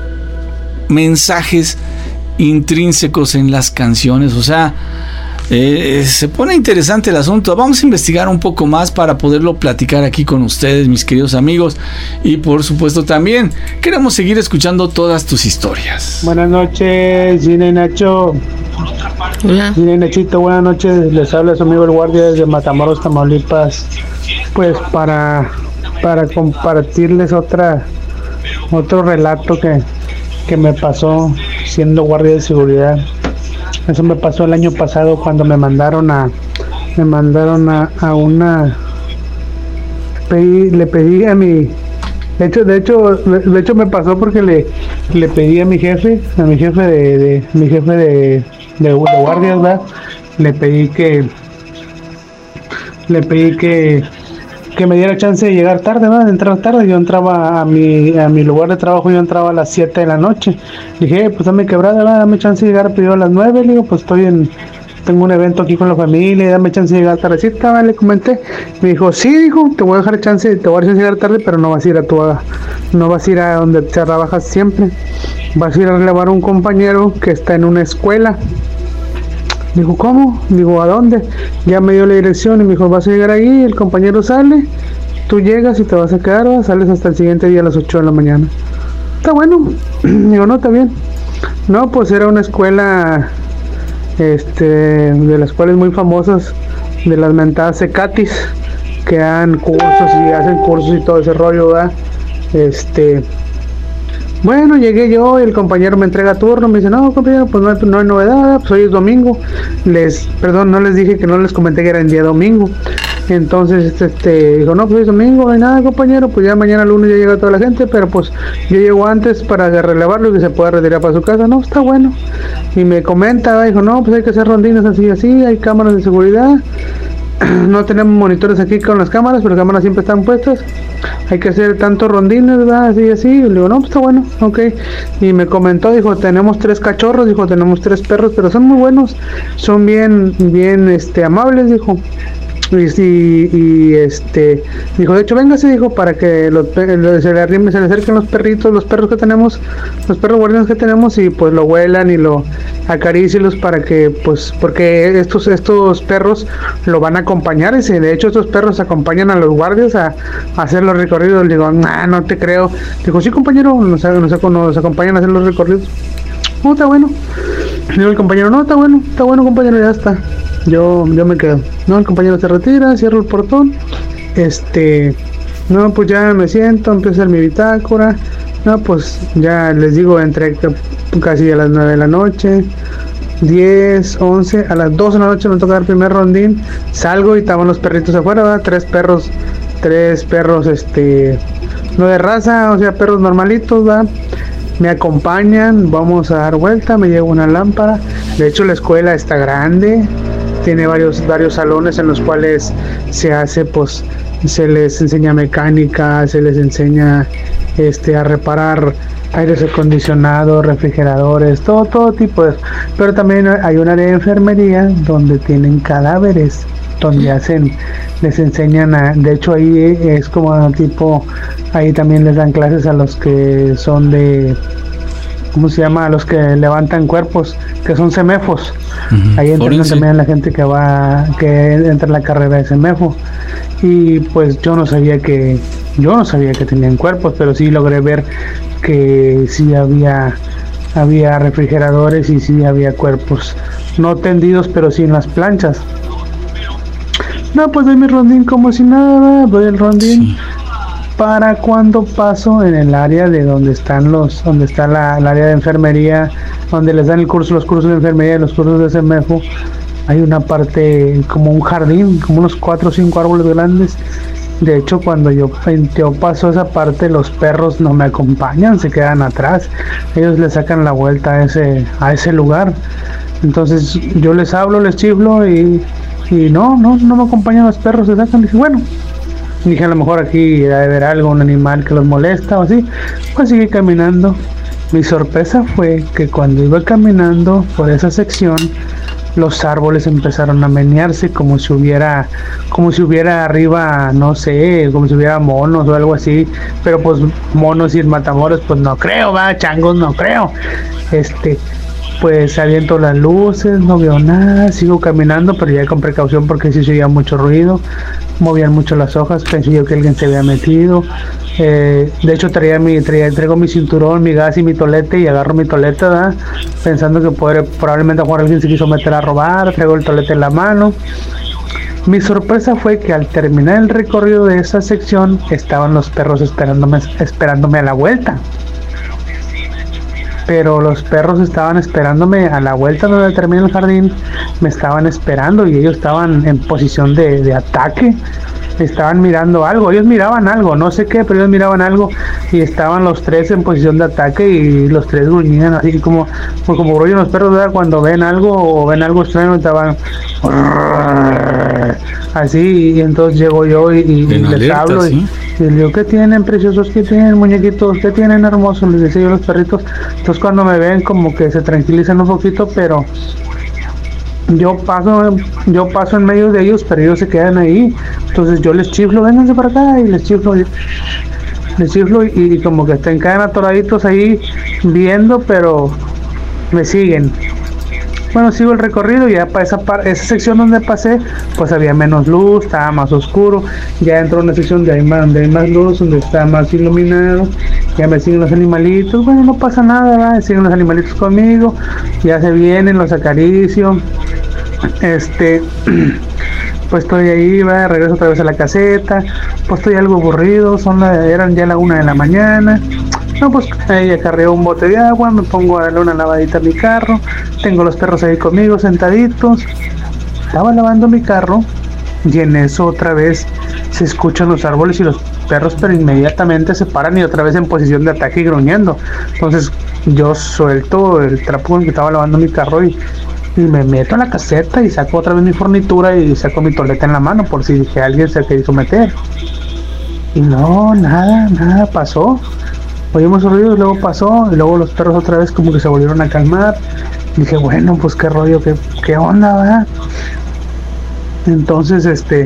mensajes intrínsecos en las canciones. O sea, eh, se pone interesante el asunto. Vamos a investigar un poco más para poderlo platicar aquí con ustedes, mis queridos amigos, y por supuesto también queremos seguir escuchando todas tus historias. Buenas noches, Gina y Nacho. Hola. Gina y Nachito, buenas noches. Les habla su amigo el guardia desde Matamoros, Tamaulipas. Pues para para compartirles otra otro relato que que me pasó siendo guardia de seguridad. Eso me pasó el año pasado cuando me mandaron a me mandaron a, a una pedí, le pedí a mi de hecho de hecho de hecho me pasó porque le le pedí a mi jefe a mi jefe de, de mi jefe de, de, de guardias, ¿verdad? le pedí que le pedí que que me diera chance de llegar tarde, ¿verdad? De entrar tarde. Yo entraba a mi a mi lugar de trabajo, yo entraba a las siete de la noche. Dije, pues dame quebrada, ¿verdad? Dame chance de llegar, pidió a las nueve. Le digo, pues estoy en, tengo un evento aquí con la familia, dame chance de llegar tardecita, ¿vale? Le comenté. Me dijo, sí, dijo, te voy a dejar chance, te voy a dejar llegar tarde, pero no vas a ir a tu, no vas a ir a donde te trabajas siempre. Vas a ir a relevar a un compañero que está en una escuela. Digo, ¿cómo? Digo, ¿a dónde? Ya me dio la dirección y me dijo, vas a llegar ahí, el compañero sale, tú llegas y te vas a quedar, ¿va? Sales hasta el siguiente día a las ocho de la mañana. Está bueno. Digo, no, está bien. No, pues era una escuela, este, de las cuales muy famosas de las mentadas Cecatis, que dan cursos y hacen cursos y todo ese rollo, ¿verdad? Este, bueno, llegué yo y el compañero me entrega turno, me dice, no, compañero, pues no hay, no hay novedad, pues hoy es domingo. Les, perdón, no les dije que no les comenté que era el día domingo. Entonces, este, dijo, no, pues hoy es domingo, no hay nada, compañero, pues ya mañana lunes ya llega toda la gente, pero pues yo llego antes para relevarlo y que se pueda retirar para su casa. No, está bueno. Y me comenta, dijo, no, pues hay que hacer rondines así, así, hay cámaras de seguridad. No tenemos monitores aquí con las cámaras, pero las cámaras siempre están puestas. Hay que hacer tantos rondines, ¿verdad? Así, así. Y le digo, no, pues está bueno, ok. Y me comentó, dijo, tenemos tres cachorros, dijo, tenemos tres perros, pero son muy buenos. Son bien, bien, este, amables, dijo. Y, y, y este dijo, de hecho, véngase, dijo, para que los, se le arrimen, se le acerquen los perritos, los perros que tenemos, los perros guardianes que tenemos, y pues lo huelan y lo acaricielos para que, pues, porque estos estos perros lo van a acompañar, y si de hecho estos perros acompañan a los guardias a, a hacer los recorridos. Le digo, nah, no te creo. Dijo, sí, compañero, nos, nos, nos acompañan a hacer los recorridos. No, está bueno. Digo el compañero, no, está bueno, está bueno, compañero, ya está. Yo, yo me quedo. No, el compañero se retira, cierro el portón. Este, no, pues ya me siento, empiezo a hacer mi bitácora. No, pues ya les digo, entre casi a las nueve de la noche, diez, once, a las doce de la noche me toca el primer rondín. Salgo y estaban los perritos afuera, ¿verdad? Tres perros, tres perros, este, no de raza, o sea, perros normalitos, ¿verdad? Me acompañan, vamos a dar vuelta, me llevo una lámpara. De hecho, la escuela está grande, tiene varios varios salones en los cuales se hace, pues, se les enseña mecánica, se les enseña este a reparar aires acondicionados, refrigeradores, todo todo tipo de. Pero también hay un área de enfermería donde tienen cadáveres, donde hacen, les enseñan a, de hecho ahí es como tipo, ahí también les dan clases a los que son de, ¿cómo se llama? A los que levantan cuerpos, que son semefos. Uh-huh. Ahí entrenan también a la gente que va, que entra en la carrera de semefo. Y pues yo no sabía que, yo no sabía que tenían cuerpos, pero sí logré ver que sí había, había refrigeradores y sí había cuerpos, no tendidos, pero sí en las planchas. No, pues doy mi rondín como si nada, doy el rondín. Sí. Para cuando paso en el área de donde están los, donde está la, el área de enfermería, donde les dan el curso, los cursos de enfermería y los cursos de semefo, hay una parte como un jardín, como unos cuatro o cinco árboles grandes. De hecho, cuando yo, yo paso esa parte, los perros no me acompañan, se quedan atrás. Ellos le sacan la vuelta a ese, a ese lugar. Entonces yo les hablo, les chiflo y Y no, no, no me acompañan los perros, se sacan. Dije, bueno, dije, a lo mejor aquí debe haber algo, un animal que los molesta o así. Pues seguí caminando. Mi sorpresa fue que cuando iba caminando por esa sección, los árboles empezaron a menearse como si hubiera, como si hubiera arriba, no sé, como si hubiera monos o algo así. Pero pues monos y matamoros, pues no creo, va, changos no creo. Este... Pues aviento las luces, no veo nada, sigo caminando, pero ya con precaución porque sí se oía mucho ruido, movían mucho las hojas, pensé yo que alguien se había metido. Eh, de hecho traía mi, traía, traigo mi cinturón, mi gas y mi tolete, y agarro mi tolete, ¿verdad? Pensando que poder, probablemente a jugar alguien se quiso meter a robar, traigo el tolete en la mano. Mi sorpresa fue que al terminar el recorrido de esa sección, estaban los perros esperándome, esperándome a la vuelta. Pero los perros estaban esperándome a la vuelta donde termina el jardín, me estaban esperando y ellos estaban en posición de, de ataque, estaban mirando algo, ellos miraban algo, no sé qué, pero ellos miraban algo y estaban los tres en posición de ataque y los tres gruñían así como, pues como gruñen los perros, ¿verdad? Cuando ven algo o ven algo extraño, estaban así, y entonces llego yo y, y les alerta, hablo y, ¿sí? Y les digo, ¿qué tienen, preciosos? ¿Qué tienen, muñequitos? ¿Qué tienen, hermosos? Les decía yo a los perritos. Entonces cuando me ven como que se tranquilizan un poquito, pero yo paso yo paso en medio de ellos, pero ellos se quedan ahí. Entonces yo les chiflo, vénganse para acá, y les chiflo les chiflo y, y como que están quedan atoraditos ahí viendo, pero me siguen. Bueno, sigo el recorrido y ya para esa par- esa sección donde pasé, pues había menos luz, estaba más oscuro. Ya entro en una sección donde hay más, donde hay más luz, donde está más iluminado. Ya me siguen los animalitos, bueno, no pasa nada, ¿verdad? Siguen los animalitos conmigo, ya se vienen, los acaricio. Este, pues estoy ahí, va, regreso otra vez a la caseta, pues estoy algo aburrido, son la, eran ya la una de la mañana. No, pues ahí acarreo un bote de agua, me pongo a darle una lavadita a mi carro, tengo los perros ahí conmigo sentaditos. Estaba lavando mi carro y en eso otra vez se escuchan los árboles y los perros, pero inmediatamente se paran y otra vez en posición de ataque y gruñendo. Entonces yo suelto el trapo con el que estaba lavando mi carro y, y me meto a la caseta y saco otra vez mi fornitura y saco mi toleta en la mano por si que alguien se quiso meter. Y no, nada, nada pasó. Oímos ruidos, luego pasó, y luego los perros otra vez como que se volvieron a calmar. Y dije, bueno, pues qué rollo, qué, qué onda, ¿verdad? Entonces, este...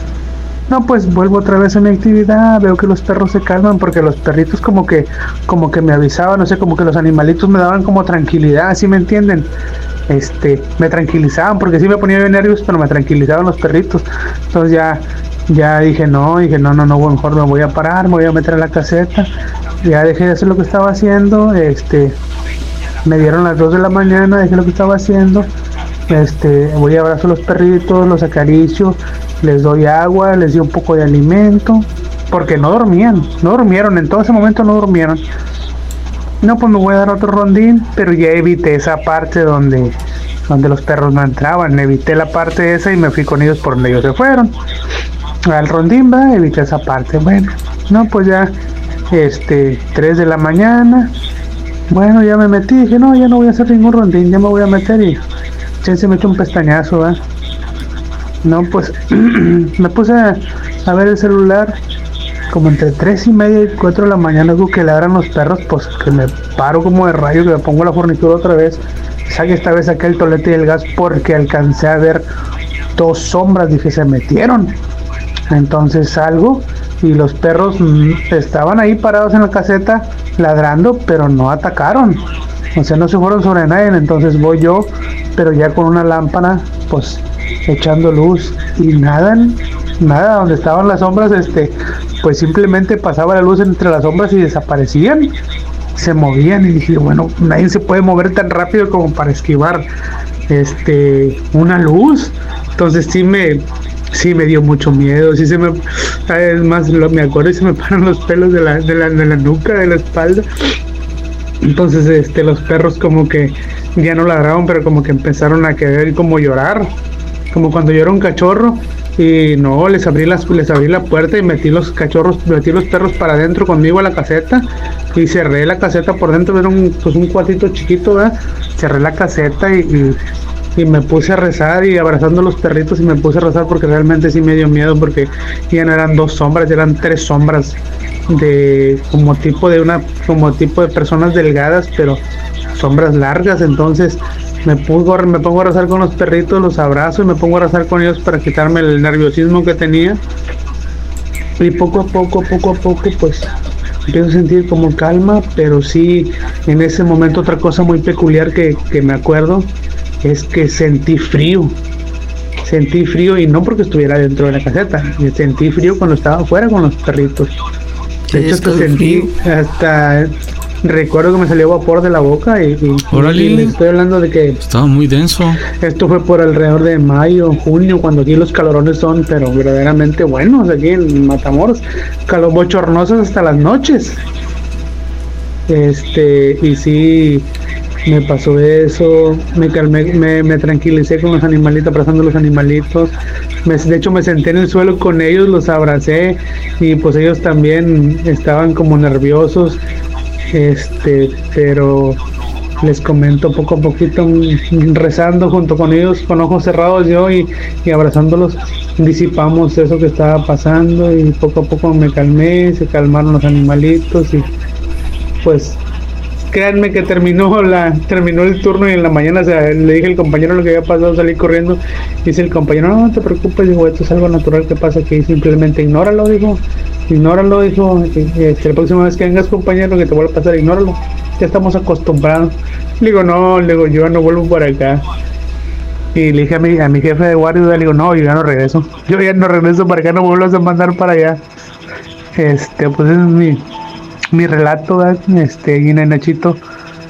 No, pues vuelvo otra vez a mi actividad, veo que los perros se calman, porque los perritos como que, como que me avisaban, no sé, como que los animalitos me daban como tranquilidad, ¿sí me entienden? Este, me tranquilizaban, porque sí me ponía bien nervios, pero me tranquilizaban los perritos. Entonces ya, ya dije, no, dije, no, no, no, mejor me voy a parar, me voy a meter a la caseta. Ya dejé de hacer lo que estaba haciendo, este, me dieron las dos de la mañana, dejé lo que estaba haciendo, este, voy a abrazar a los perritos, los acaricio, les doy agua, les doy un poco de alimento, porque no dormían, no durmieron, en todo ese momento no durmieron. No, pues me voy a dar otro rondín, pero ya evité esa parte donde, donde los perros no entraban, evité la parte esa y me fui con ellos por donde ellos se fueron. Al rondín, va, evité esa parte, bueno, no, pues ya... Este, tres de la mañana. Bueno, ya me metí, dije, no, ya no voy a hacer ningún rondín, ya me voy a meter y ya se metió un pestañazo, ¿eh? No, pues me puse a, a ver el celular como entre tres y media y cuatro de la mañana, algo que ladran los perros, pues que me paro como de rayo, que me pongo la fornitura otra vez, saqué esta vez saqué el tolete y el gas porque alcancé a ver dos sombras, dije, se metieron. Entonces salgo y los perros mmm, estaban ahí parados en la caseta ladrando, pero no atacaron, o sea, no se fueron sobre nadie. Entonces voy yo, pero ya con una lámpara, pues echando luz, y nada, nada, donde estaban las sombras, este, pues simplemente pasaba la luz entre las sombras y desaparecían, se movían, y dije, bueno, nadie se puede mover tan rápido como para esquivar este una luz. Entonces sí me sí me dio mucho miedo, sí se me, es más, lo, me acuerdo y se me paran los pelos de la, de la, de la nuca, de la espalda. Entonces este los perros como que ya no ladraban, pero como que empezaron a querer como llorar, como cuando llora un cachorro. Y no, les abrí las, les abrí la puerta y metí los cachorros, metí los perros para adentro conmigo a la caseta y cerré la caseta por dentro. Era un, pues un cuartito chiquito, ¿verdad? Cerré la caseta y, y, y me puse a rezar y abrazando a los perritos y me puse a rezar porque realmente sí me dio miedo, porque ya no eran dos sombras, eran tres sombras de como tipo de una, como tipo de personas delgadas, pero sombras largas. Entonces me pongo, me pongo a rezar con los perritos, los abrazo y me pongo a rezar con ellos para quitarme el nerviosismo que tenía. Y poco a poco, poco a poco, pues empiezo a sentir como calma, pero sí, en ese momento otra cosa muy peculiar que, que me acuerdo es que sentí frío. Sentí frío y no porque estuviera dentro de la caseta, sentí frío cuando estaba afuera con los perritos. De hecho, hasta sentí, hasta recuerdo que me salió vapor de la boca y, y, y les estoy hablando de que estaba muy denso. Esto fue por alrededor de mayo, junio, cuando aquí los calorones son pero verdaderamente buenos aquí en Matamoros, calor bochornosos hasta las noches. Este, y sí, me pasó eso, me calmé, me, me tranquilicé con los animalitos, abrazando a los animalitos. Me, de hecho me senté en el suelo con ellos, los abracé y pues ellos también estaban como nerviosos. Este, pero les comento poco a poquito, rezando junto con ellos, con ojos cerrados yo y, y abrazándolos, disipamos eso que estaba pasando y poco a poco me calmé, se calmaron los animalitos y pues créanme que terminó la terminó el turno y en la mañana, o sea, le dije al compañero lo que había pasado, salí corriendo y dice el compañero, no, no te preocupes, digo, esto es algo natural que pasa aquí, simplemente ignóralo, dijo, ignóralo, dijo, este, la próxima vez que vengas, compañero, que te vuelva a pasar, ignóralo, ya estamos acostumbrados. Le digo, no, le digo, yo no vuelvo para acá. Y le dije a mi, a mi jefe de guardia, le digo, no, yo ya no regreso, yo ya no regreso para acá, no vuelvas a mandar para allá. Este, pues es mi mi relato, ¿verdad? Este, y Nachito,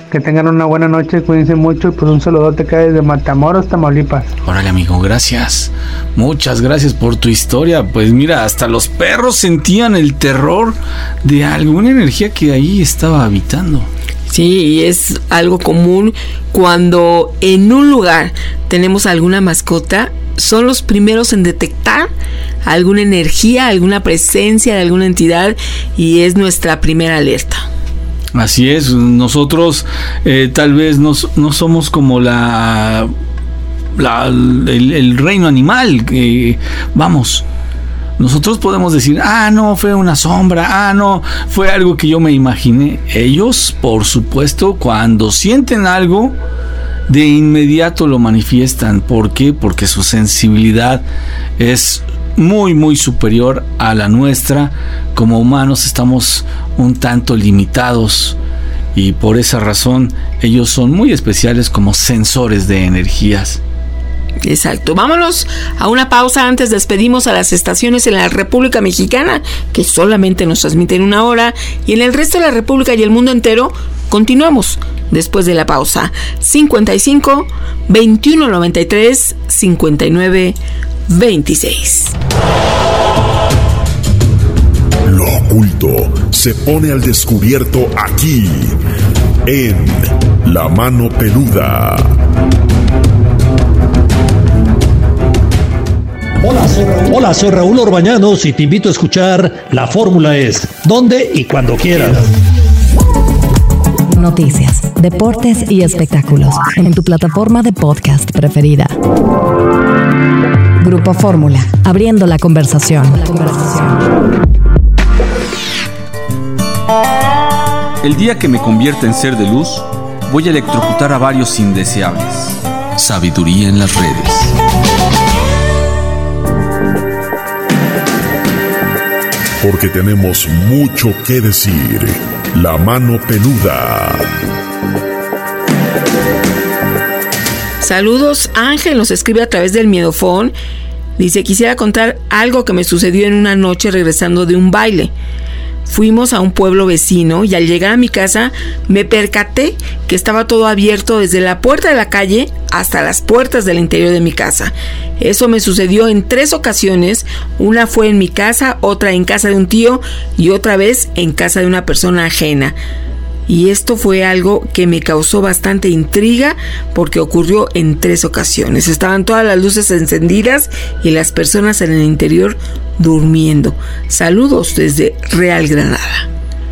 Que tengan una buena noche, cuídense mucho y pues un saludote acá desde Matamoros, Tamaulipas. Órale, amigo, gracias. Muchas gracias por tu historia. Pues mira, hasta los perros sentían el terror de alguna energía que ahí estaba habitando. Sí, y es algo común cuando en un lugar tenemos alguna mascota, son los primeros en detectar alguna energía, alguna presencia de alguna entidad y es nuestra primera alerta. Así es, nosotros eh, tal vez no, no somos como la, la el, el reino animal, que vamos, nosotros podemos decir, ah, no, fue una sombra, ah, no, fue algo que yo me imaginé. Ellos, por supuesto, cuando sienten algo, de inmediato lo manifiestan. ¿Por qué? Porque su sensibilidad es muy muy superior a la nuestra. Como humanos estamos un tanto limitados y por esa razón ellos son muy especiales como sensores de energías. Exacto, vámonos a una pausa. Antes despedimos a las estaciones en la República Mexicana que solamente nos transmiten una hora y en el resto de la República y el mundo entero continuamos después de la pausa. Cincuenta y cinco, veintiuno noventa y tres, cincuenta y nueve veintiséis. Lo oculto se pone al descubierto aquí, en La Mano Peluda. Hola soy, Raúl. Hola, soy Raúl Orbañanos y te invito a escuchar La Fórmula Es, donde y cuando quieras. Noticias, deportes y espectáculos en tu plataforma de podcast preferida. Grupo Fórmula, abriendo la conversación. La conversación. El día que me convierta en ser de luz, voy a electrocutar a varios indeseables. Sabiduría en las redes. Porque tenemos mucho que decir. La Mano Peluda. Saludos, Ángel nos escribe a través del Miedofón. Dice, quisiera contar algo que me sucedió en una noche regresando de un baile. Fuimos a un pueblo vecino y al llegar a mi casa me percaté que estaba todo abierto desde la puerta de la calle hasta las puertas del interior de mi casa. Eso me sucedió en tres ocasiones. Una fue en mi casa, otra en casa de un tío y otra vez en casa de una persona ajena. Y esto fue algo que me causó bastante intriga porque ocurrió en tres ocasiones. Estaban todas las luces encendidas y las personas en el interior durmiendo. Saludos desde Real Granada.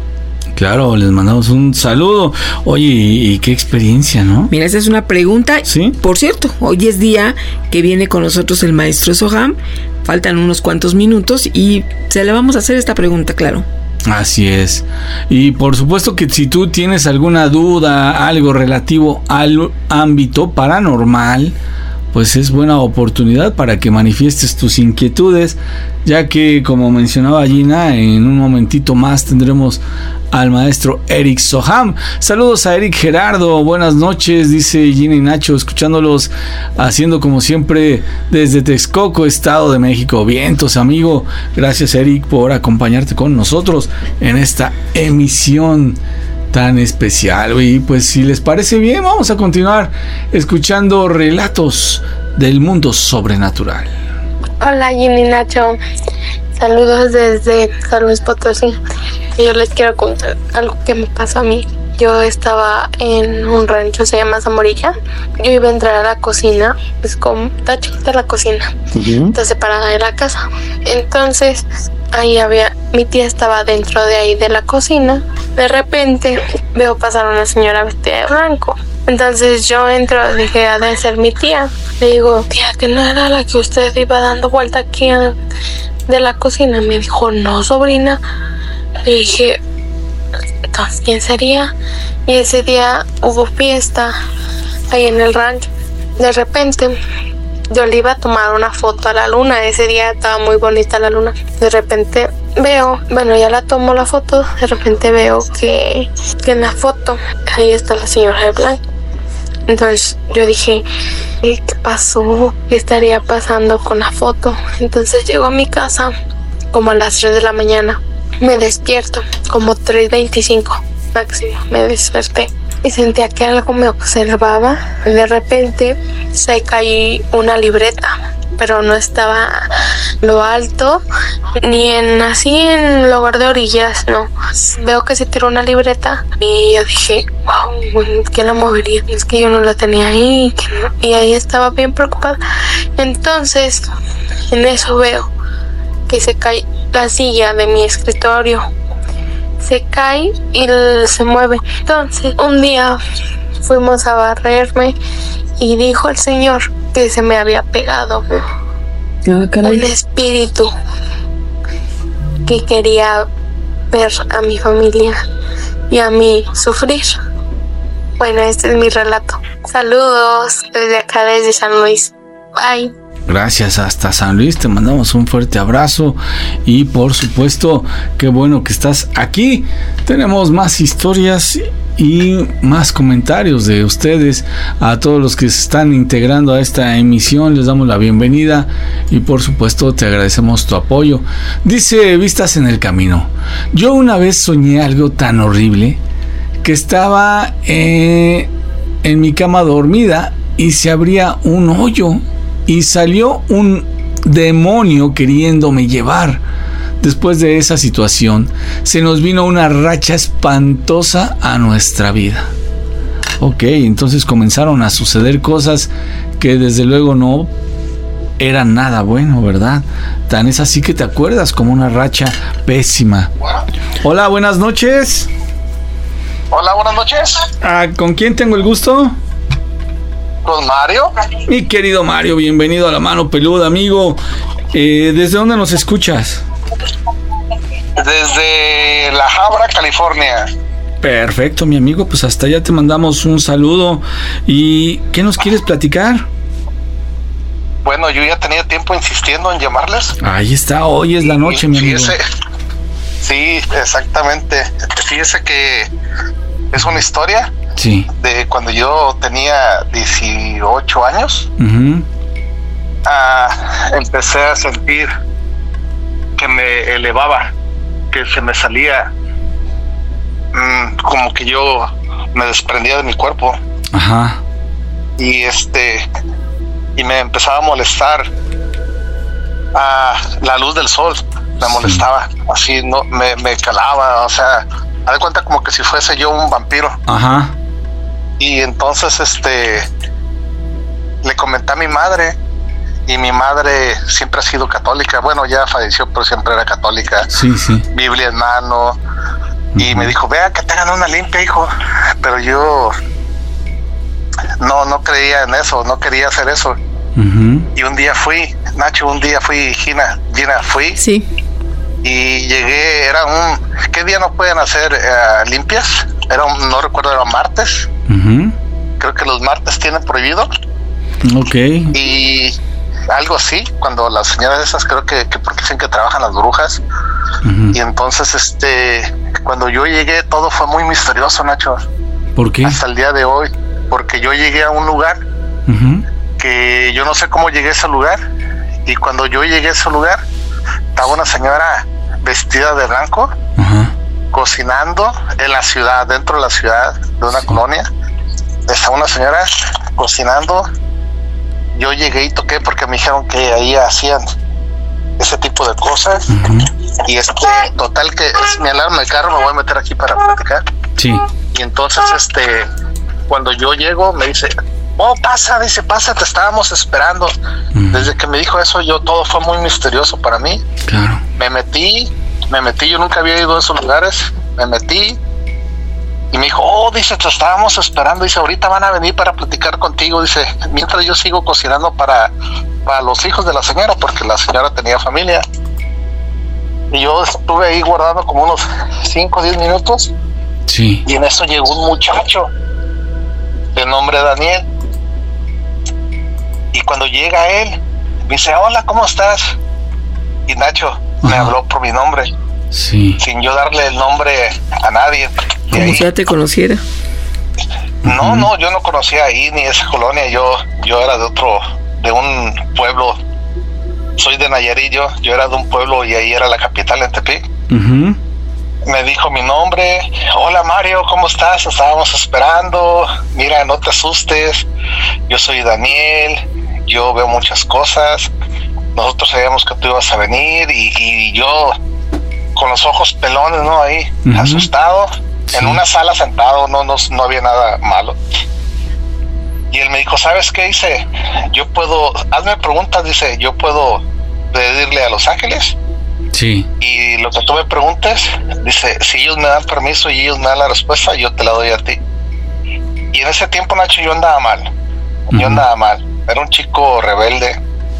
Claro, les mandamos un saludo. Oye, ¿y, y qué experiencia, no? Mira, esa es una pregunta. Sí. Por cierto, hoy es día que viene con nosotros el maestro Soham. Faltan unos cuantos minutos y se le vamos a hacer esta pregunta, claro. Así es. Y por supuesto que si tú tienes alguna duda, algo relativo al ámbito paranormal, pues es buena oportunidad para que manifiestes tus inquietudes, ya que, como mencionaba Gina, en un momentito más tendremos al maestro Eric Soham. Saludos a Eric Gerardo, buenas noches, dice Gina y Nacho, escuchándolos, haciendo como siempre desde Texcoco, Estado de México. Vientos, amigo. Gracias, Eric, por acompañarte con nosotros en esta emisión tan especial. Y pues si les parece bien, vamos a continuar escuchando relatos del mundo sobrenatural. Hola, Gina y Nacho, saludos desde San Luis Potosí. Yo les quiero contar algo que me pasó a mí. Yo estaba en un rancho, se llama Zamorilla. Yo iba a entrar a la cocina, pues como está chiquita la cocina, uh-huh. Está separada de la casa. Entonces ahí había, mi tía estaba dentro de ahí de la cocina. De repente veo pasar a una señora vestida de blanco. Entonces yo entro, dije, ha de ser mi tía. Le digo, tía, que no era la que usted iba dando vuelta aquí de la cocina. Me dijo, no, sobrina. Le dije, entonces, ¿quién sería? Y ese día hubo fiesta ahí en el rancho. De repente yo le iba a tomar una foto a la luna. Ese día estaba muy bonita la luna. De repente veo, bueno, ya la tomo la foto. De repente veo que, que en la foto ahí está la señora de blanco. Entonces yo dije, ¿qué pasó? ¿Qué estaría pasando con la foto? Entonces llego a mi casa como a las tres de la mañana. Me despierto como tres veinticinco máximo, me desperté. y sentía que algo me observaba. De repente se cayó una libreta, pero no estaba en lo alto ni en así en lugar de orillas, no. Veo que se tiró una libreta y yo dije, wow, ¿quién la movería? Y es que yo no la tenía ahí, que no. Y ahí estaba bien preocupada. Entonces en eso veo que se cae la silla de mi escritorio, se cae y se mueve. Entonces un día fuimos a barrerme y dijo el señor que se me había pegado Ah, caray. un espíritu que quería ver a mi familia y a mí sufrir. Bueno, este es mi relato. Saludos desde acá, desde San Luis. Bye. Gracias hasta San Luis, te mandamos un fuerte abrazo y por supuesto, qué bueno que estás aquí. Tenemos más historias y más comentarios de ustedes. A todos los que se están integrando a esta emisión les damos la bienvenida y por supuesto te agradecemos tu apoyo. Dice Vistas en el Camino: yo una vez soñé algo tan horrible que estaba eh, en mi cama dormida y se abría un hoyo y salió un demonio queriéndome llevar. Después de esa situación, se nos vino una racha espantosa a nuestra vida. Ok, entonces comenzaron a suceder cosas que desde luego no eran nada bueno, ¿verdad? Tan es así que te acuerdas como una racha pésima. Hola, buenas noches. Hola, buenas noches. Ah, ¿con quién tengo el gusto? Con Mario. Mi querido Mario, bienvenido a La Mano Peluda, amigo. Eh, ¿Desde dónde nos escuchas? Desde La Habra, California. Perfecto, mi amigo, pues hasta allá te mandamos un saludo. ¿Y qué nos quieres platicar? Bueno, yo ya tenía tiempo insistiendo en llamarles. Ahí está, hoy es la noche, mi amigo. Fíjese, sí, exactamente. Fíjese que es una historia sí. de cuando yo tenía dieciocho años. Uh-huh. Ah, empecé a sentir que me elevaba, que se me salía mmm, como que yo me desprendía de mi cuerpo. Ajá. Y este y me empezaba a molestar a la luz del sol, me sí. molestaba, así no me, me calaba, o sea, haz de cuenta como que si fuese yo un vampiro. Ajá. Y entonces este le comenté a mi madre. Y mi madre siempre ha sido católica. Bueno, ya falleció, pero siempre era católica. Sí, sí. Biblia en mano. Uh-huh. Y me dijo, vea que te hagan una limpia, hijo. Pero yo no, no creía en eso, no quería hacer eso. Uh-huh. Y un día fui, Nacho, un día fui, Gina, Gina, fui. Sí. Y llegué, era un... ¿Qué día no pueden hacer uh, limpias? Era un, no recuerdo, era martes. Uh-huh. Creo que los martes tienen prohibido. Ok. Y... algo así, cuando las señoras esas creo que, que porque dicen que trabajan las brujas. Uh-huh. Y entonces este cuando yo llegué todo fue muy misterioso, Nacho. ¿Por qué? Hasta el día de hoy, porque yo llegué a un lugar uh-huh. que yo no sé cómo llegué a ese lugar, y cuando yo llegué a ese lugar estaba una señora vestida de blanco uh-huh. cocinando en la ciudad, dentro de la ciudad de una sí. colonia. Estaba una señora cocinando. Yo llegué y toqué porque me dijeron que ahí hacían ese tipo de cosas. Uh-huh. Y este, total que es mi alarma de carro, me voy a meter aquí para platicar. Sí. Y entonces, este, cuando yo llego, me dice, oh, pasa, dice, pasa, te estábamos esperando. Uh-huh. Desde que me dijo eso, yo todo fue muy misterioso para mí. Claro. Me metí, me metí, yo nunca había ido a esos lugares, me metí. Y me dijo, oh, dice, te estábamos esperando, dice, ahorita van a venir para platicar contigo, dice, mientras yo sigo cocinando para, para los hijos de la señora, porque la señora tenía familia. Y yo estuve ahí guardando como unos cinco o diez minutos. Sí. Y en eso llegó un muchacho de nombre Daniel. Y cuando llega él, me dice, hola, ¿cómo estás? Y Nacho Ajá. me habló por mi nombre. Sí. Sin yo darle el nombre a nadie. Como si ya te conociera. No, uh-huh. no, yo no conocía ahí ni esa colonia. Yo, yo era de otro, de un pueblo. Soy de Nayarit, yo, yo era de un pueblo y ahí era la capital, en Tepic. Uh-huh. me dijo mi nombre. Hola Mario, ¿cómo estás? Estábamos esperando. Mira, no te asustes. Yo soy Daniel. Yo veo muchas cosas. Nosotros sabíamos que tú ibas a venir y, y yo con los ojos pelones, ¿no? Ahí, uh-huh. asustado. Sí. En una sala sentado, no, no, no había nada malo. Y él me dijo, ¿sabes qué? Dice, yo puedo, hazme preguntas, dice, yo puedo pedirle a Los Ángeles. Sí. Y lo que tú me preguntes, dice, si ellos me dan permiso y ellos me dan la respuesta, yo te la doy a ti. Y en ese tiempo, Nacho, yo andaba mal. Uh-huh. Yo andaba mal. Era un chico rebelde.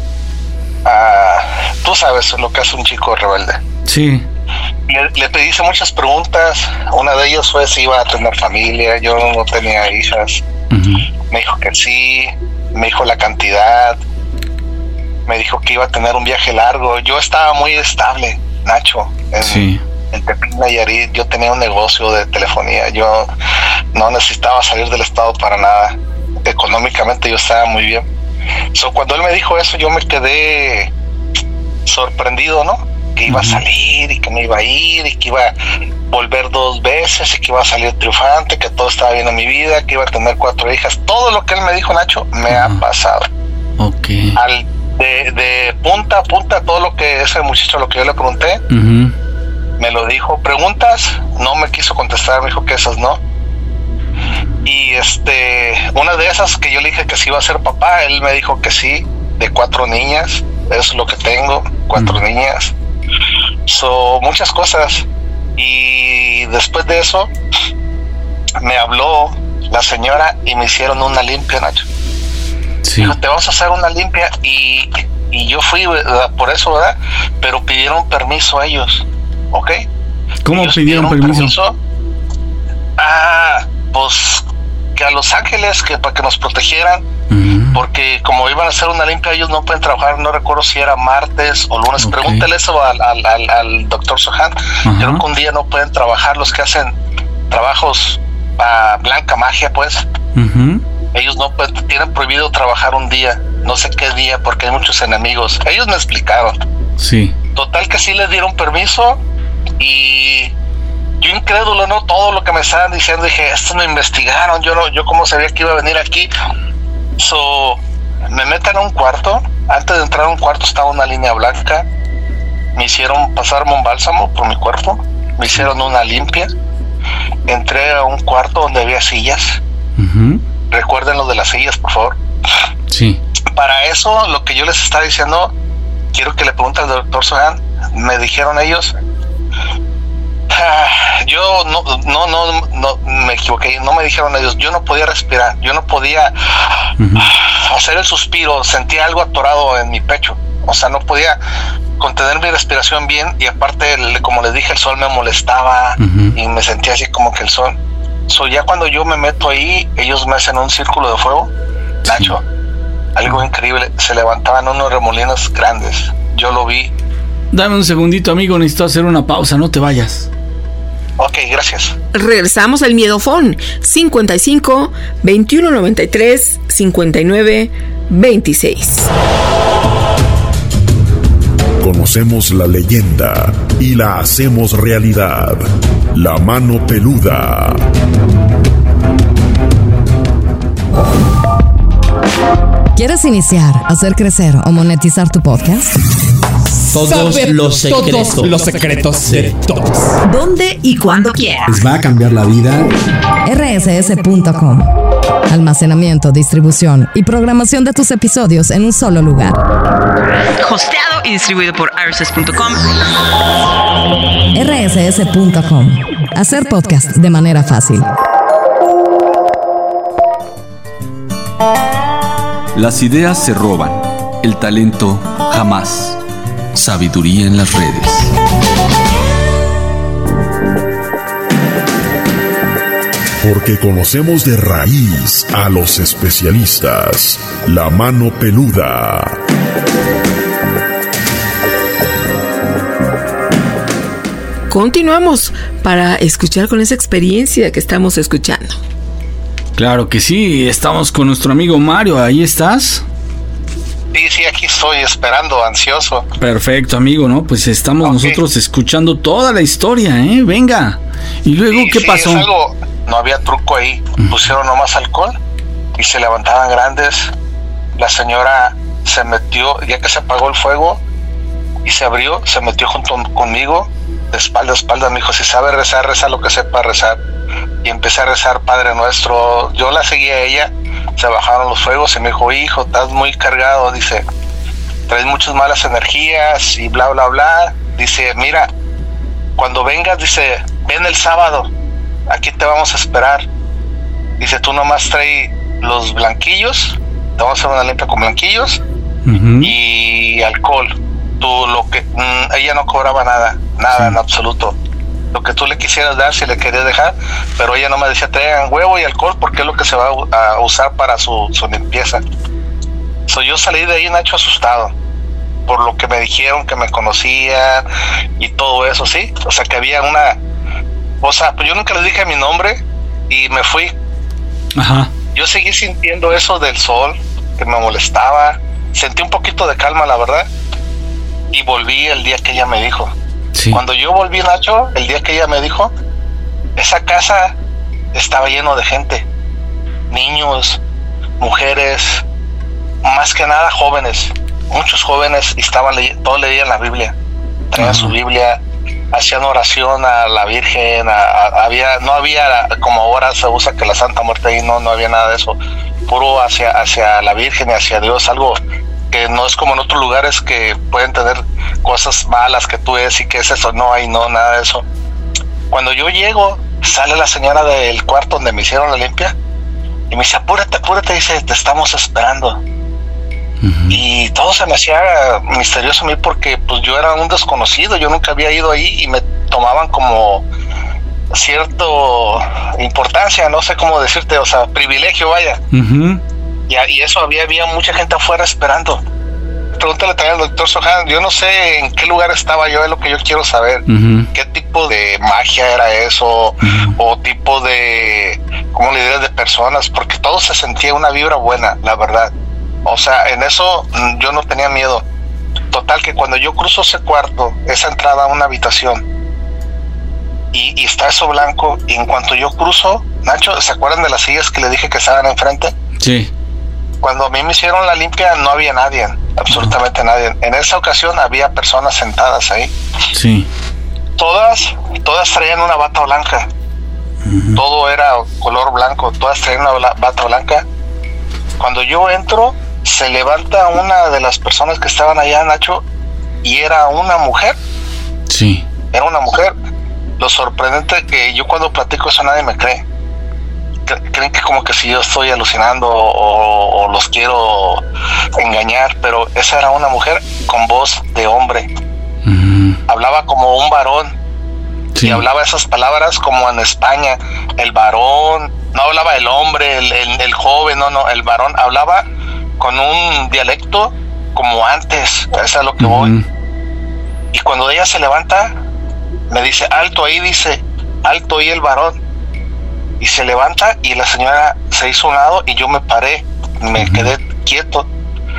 Ah, tú sabes lo que es un chico rebelde. Sí. Le, le pedí muchas preguntas. Una de ellas fue si iba a tener familia. Yo no tenía hijas. Uh-huh. Me dijo que sí. Me dijo la cantidad. Me dijo que iba a tener un viaje largo. Yo estaba muy estable, Nacho, en, sí. en Tepic, Nayarit. Yo tenía un negocio de telefonía. Yo no necesitaba salir del estado para nada. Económicamente yo estaba muy bien. So, cuando él me dijo eso, yo me quedé sorprendido, ¿no? Que iba uh-huh. a salir y que me iba a ir y que iba a volver dos veces y que iba a salir triunfante, que todo estaba bien en mi vida, que iba a tener cuatro hijas. Todo lo que él me dijo, Nacho, me uh-huh. ha pasado. Ok. Al De, de punta a punta, todo lo que ese muchacho, lo que yo le pregunté, uh-huh. me lo dijo. Preguntas, no me quiso contestar, me dijo que esas no. Y este, una de esas que yo le dije que sí iba a ser papá, él me dijo que sí, de cuatro niñas, eso es lo que tengo, cuatro uh-huh. niñas. So, muchas cosas. Y después de eso, me habló la señora y me hicieron una limpia, Nacho. Sí. Dijo, te vamos a hacer una limpia y, y yo fui, ¿verdad? Por eso, ¿verdad? Pero pidieron permiso a ellos, ¿ok? ¿Cómo ellos pidieron, pidieron permiso? permiso? Ah, pues que a Los Ángeles, que para que nos protegieran, uh-huh. porque como iban a hacer una limpia, ellos no pueden trabajar, no recuerdo si era martes o lunes. Okay. Pregúntele eso al, al, al, al doctor Sohan. Uh-huh. Creo que un día no pueden trabajar los que hacen trabajos a blanca magia, pues. Uh-huh. Ellos no pueden, tienen prohibido trabajar un día, no sé qué día, porque hay muchos enemigos. Ellos me explicaron. Sí. Total que sí les dieron permiso y yo incrédulo, ¿no? Todo lo que me estaban diciendo, dije, estos me investigaron, yo no, yo cómo sabía que iba a venir aquí. So, me meten a un cuarto, antes de entrar a un cuarto estaba una línea blanca, me hicieron pasarme un bálsamo por mi cuerpo, me hicieron una limpia, entré a un cuarto donde había sillas. Uh-huh. Recuerden lo de las sillas, por favor. Sí. Para eso, lo que yo les estaba diciendo, quiero que le pregunten al doctor Sohan. Me dijeron ellos, ah, yo no, no, no, no, me equivoqué. No me dijeron ellos, yo no podía respirar, yo no podía uh-huh. hacer el suspiro, sentía algo atorado en mi pecho. O sea, no podía contener mi respiración bien y aparte, como les dije, el sol me molestaba uh-huh. y me sentía así como que el sol. So, ya cuando yo me meto ahí, ellos me hacen un círculo de fuego, sí. Nacho, algo increíble, se levantaban unos remolinos grandes, yo lo vi. Dame un segundito, amigo, necesito hacer una pausa, no te vayas. Ok, gracias. Regresamos al Miedofón, cincuenta y cinco, veintiuno noventa y tres, cincuenta y nueve, veintiséis. Conocemos la leyenda y la hacemos realidad. La mano peluda. ¿Quieres iniciar, hacer crecer o monetizar tu podcast? Todos Saber los secretos. todos los secretos de todos. ¿Dónde y cuándo quieras? Les va a cambiar la vida. R S S punto com. Almacenamiento, distribución y programación de tus episodios en un solo lugar. Hosteado y distribuido por R S S punto com. R S S punto com. Hacer podcast de manera fácil. Las ideas se roban, el talento jamás. Sabiduría en las redes. Porque conocemos de raíz a los especialistas. La mano peluda. Continuamos para escuchar con esa experiencia que estamos escuchando. Claro que sí, estamos con nuestro amigo Mario, ¿ahí estás? Sí, sí, aquí estoy esperando, ansioso. Perfecto, amigo, ¿no? Pues estamos okay. nosotros escuchando toda la historia, ¿eh? Venga. Y luego, sí, ¿qué sí, pasó? Es algo, no había truco ahí. Mm. Pusieron nomás alcohol y se levantaban grandes. La señora se metió, ya que se apagó el fuego y se abrió, se metió junto conmigo, de espalda a espalda. Me dijo, si sabe rezar, reza lo que sepa rezar. Y empecé a rezar Padre Nuestro. Yo la seguí a ella. Se bajaron los fuegos y me dijo, hijo, estás muy cargado, dice, traes muchas malas energías y bla, bla, bla. Dice, mira, cuando vengas, dice, ven el sábado, aquí te vamos a esperar. Dice, tú nomás trae los blanquillos, te vamos a hacer una limpia con blanquillos uh-huh. y alcohol. Tú, lo que, mmm, ella no cobraba nada, nada sí. en absoluto. Lo que tú le quisieras dar, si le querías dejar, pero ella no me decía, traigan huevo y alcohol porque es lo que se va a usar para su, su limpieza. So, yo salí de ahí, Nacho, asustado por lo que me dijeron, que me conocían y todo eso, ¿sí? O sea, que había una... O sea, pues yo nunca les dije mi nombre y me fui. Ajá. Yo seguí sintiendo eso del sol, que me molestaba. Sentí un poquito de calma, la verdad, y volví el día que ella me dijo. Sí. Cuando yo volví, Nacho, el día que ella me dijo, esa casa estaba lleno de gente, niños, mujeres, más que nada jóvenes, muchos jóvenes, y estaban leyendo, todos leían la Biblia, traían uh-huh. su Biblia, hacían oración a la Virgen, a, a, había, no había como ahora se usa que la Santa Muerte ahí, no, no había nada de eso, puro hacia, hacia la Virgen y hacia Dios, algo que no es como en otros lugares que pueden tener cosas malas que tú ves y que es eso, no hay no nada de eso. Cuando yo llego, sale la señora del cuarto donde me hicieron la limpia y me dice, apúrate, apúrate, dice, te estamos esperando. Uh-huh. Y todo se me hacía misterioso a mí porque pues yo era un desconocido, yo nunca había ido ahí y me tomaban como cierto importancia, no sé cómo decirte, o sea, privilegio, vaya. Uh-huh. Y, y eso había, había mucha gente afuera esperando. Pregúntale también al doctor Sohan, yo no sé en qué lugar estaba yo, es lo que yo quiero saber. Uh-huh. ¿Qué tipo de magia era eso? Uh-huh. O tipo de, ¿cómo le diré? De personas, porque todo se sentía una vibra buena, la verdad. O sea, en eso yo no tenía miedo. Total, que cuando yo cruzo ese cuarto, esa entrada a una habitación, y, y está eso blanco, y en cuanto yo cruzo, Nacho, ¿se acuerdan de las sillas que le dije que estaban enfrente? Sí. Cuando a mí me hicieron la limpia no había nadie, absolutamente uh-huh. nadie. En esa ocasión había personas sentadas ahí. Sí. Todas, todas traían una bata blanca. Uh-huh. Todo era color blanco, todas traían una bata blanca. Cuando yo entro, se levanta una de las personas que estaban allá, Nacho, y era una mujer. Sí. Era una mujer. Lo sorprendente es que yo cuando platico eso nadie me cree. Creen que como que si yo estoy alucinando o, o los quiero engañar, pero esa era una mujer con voz de hombre. Uh-huh. Hablaba como un varón. Sí. Y hablaba esas palabras como en España, el varón, no hablaba el hombre, el, el, el joven, no, no, el varón, hablaba con un dialecto como antes, eso es a lo que uh-huh. voy. Y cuando ella se levanta, me dice, alto ahí, dice, alto ahí el varón. Y se levanta y la señora se hizo a un lado y yo me paré, me uh-huh. quedé quieto.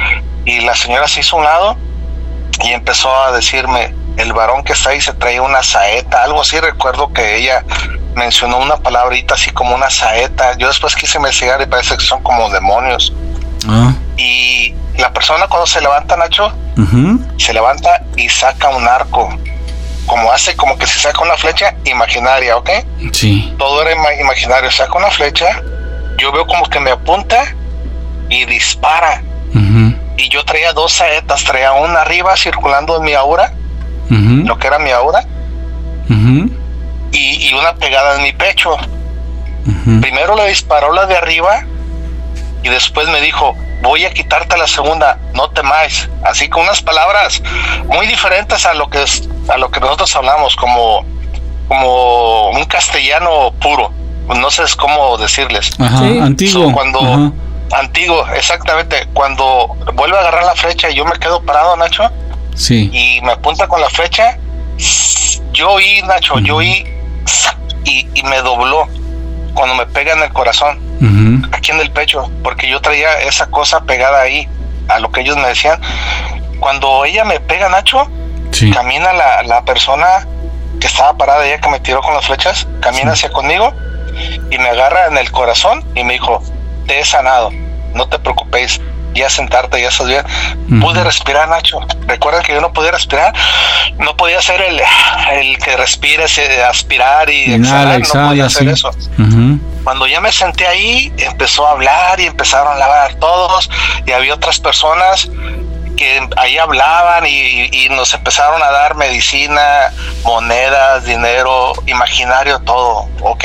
Y la señora se hizo a un lado y empezó a decirme, el varón que está ahí se traía una saeta, algo así. Recuerdo que ella mencionó una palabrita así como una saeta. Yo después quise investigar y parece que son como demonios. Uh-huh. Y la persona cuando se levanta, Nacho, uh-huh. se levanta y saca un arco. Como hace, como que se saca una flecha imaginaria, ¿ok? Sí. Todo era ima- imaginario. Saca una flecha, yo veo como que me apunta y dispara. Uh-huh. Y yo traía dos saetas, traía una arriba circulando en mi aura, uh-huh. lo que era mi aura, uh-huh. y, y una pegada en mi pecho. Uh-huh. Primero le disparó la de arriba y después me dijo, voy a quitarte la segunda, no temáis. Así con unas palabras muy diferentes a lo que es, a lo que nosotros hablamos, como, como un castellano puro. No sé cómo decirles. Ajá, sí. Antiguo. So, cuando Ajá. Antiguo, exactamente. Cuando vuelve a agarrar la flecha y yo me quedo parado, Nacho. Sí. Y me apunta con la flecha. Yo oí, Nacho, uh-huh. yo oí y, y me dobló cuando me pega en el corazón, uh-huh. aquí en el pecho, porque yo traía esa cosa pegada ahí. a lo que ellos me decían. Cuando ella me pega, Nacho, sí. camina la, la persona que estaba parada, ella que me tiró con las flechas, camina sí. hacia conmigo y me agarra en el corazón y me dijo, te he sanado, no te preocupéis, ya sentarte, ya estás bien. Uh-huh. Pude respirar, Nacho. Recuerden que yo no podía respirar, no podía hacer el, el que respires, aspirar y exhalar, exhala, no podía hacer sí. eso. Uh-huh. Cuando ya me senté ahí, empezó a hablar y empezaron a hablar todos, y había otras personas que ahí hablaban y, y nos empezaron a dar medicina, monedas, dinero, imaginario, todo, ¿ok?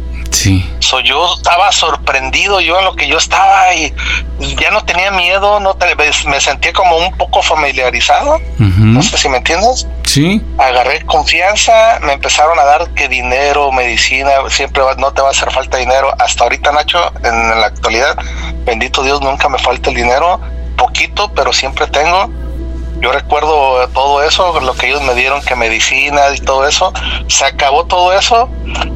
Sí. So, yo estaba sorprendido yo en lo que yo estaba y ya no tenía miedo, no te, me sentía como un poco familiarizado, uh-huh. no sé si me entiendes. Sí. Agarré confianza, me empezaron a dar que dinero, medicina, siempre va, no te va a hacer falta dinero. Hasta ahorita, Nacho, en, en la actualidad, bendito Dios, nunca me falta el dinero, poquito, pero siempre tengo. Yo recuerdo todo eso, lo que ellos me dieron, que medicina y todo eso, se acabó todo eso.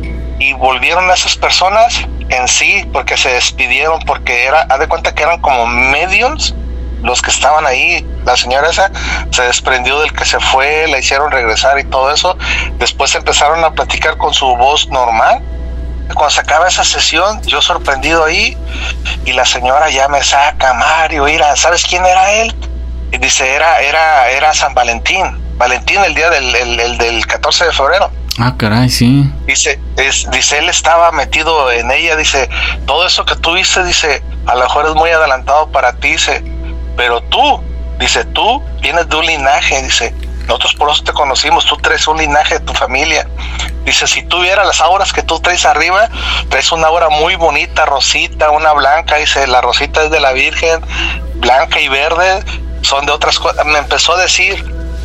Y volvieron esas personas en sí, porque se despidieron, porque era, haz de cuenta que eran como mediums los que estaban ahí. La señora esa se desprendió del que se fue, la hicieron regresar y todo eso. Después empezaron a platicar con su voz normal. Cuando se acaba esa sesión, yo sorprendido ahí, y la señora ya me saca, Mario, mira, ¿sabes quién era él? Y dice, era, era, era San Valentín, Valentín el día del, el, el del catorce de febrero. Ah, caray, sí. Dice, es, dice, él estaba metido en ella, dice, todo eso que tú viste, dice, a lo mejor es muy adelantado para ti, dice, pero tú, dice, tú vienes de un linaje, dice, nosotros por eso te conocimos, tú traes un linaje de tu familia. Dice, si tú vieras las auras que tú traes arriba, traes una aura muy bonita, rosita, una blanca, dice, la rosita es de la Virgen, blanca y verde, son de otras cosas. Me empezó a decir,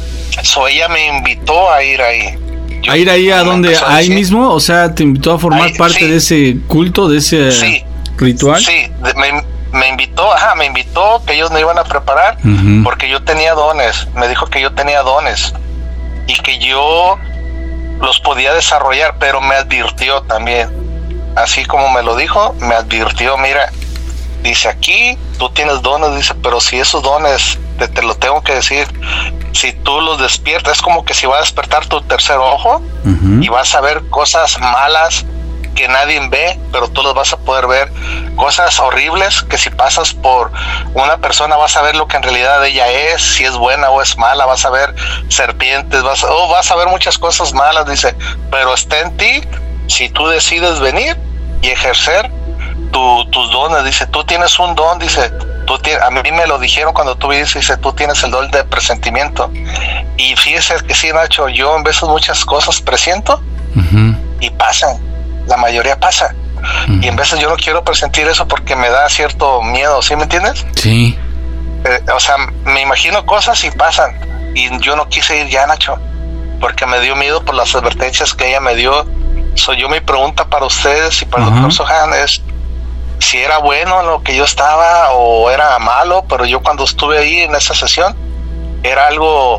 so ella me invitó a ir ahí. Yo, ¿A ir ahí a donde? ¿Ahí mismo? O sea, ¿te invitó a formar ahí, parte sí. de ese culto, de ese sí. ritual? Sí, me, me invitó, ajá, me invitó, que ellos me iban a preparar, uh-huh. porque yo tenía dones, me dijo que yo tenía dones, y que yo los podía desarrollar, pero me advirtió también, así como me lo dijo, me advirtió, mira, dice, aquí tú tienes dones, dice, pero si esos dones, te, te lo tengo que decir, si tú los despiertas, es como que si va a despertar tu tercer ojo, uh-huh. y vas a ver cosas malas que nadie ve, pero tú los vas a poder ver, cosas horribles que si pasas por una persona vas a ver lo que en realidad ella es, si es buena o es mala, vas a ver serpientes, vas, oh, vas a ver muchas cosas malas, dice, pero está en ti, si tú decides venir y ejercer tu, tus dones, dice, tú tienes un don, dice, tú tienes, a mí me lo dijeron cuando tú viniste, dice, tú tienes el don de presentimiento, y fíjese que sí, Nacho, yo en veces muchas cosas presiento, uh-huh. y pasan, la mayoría pasa, uh-huh. y en veces yo no quiero presentir eso porque me da cierto miedo, ¿sí me entiendes? Sí. Eh, o sea, me imagino cosas y pasan, y yo no quise ir ya, Nacho, porque me dio miedo por las advertencias que ella me dio. Soy yo, mi pregunta para ustedes y para uh-huh. el doctor Sohan es si era bueno lo que yo estaba o era malo, pero yo cuando estuve ahí en esa sesión era algo,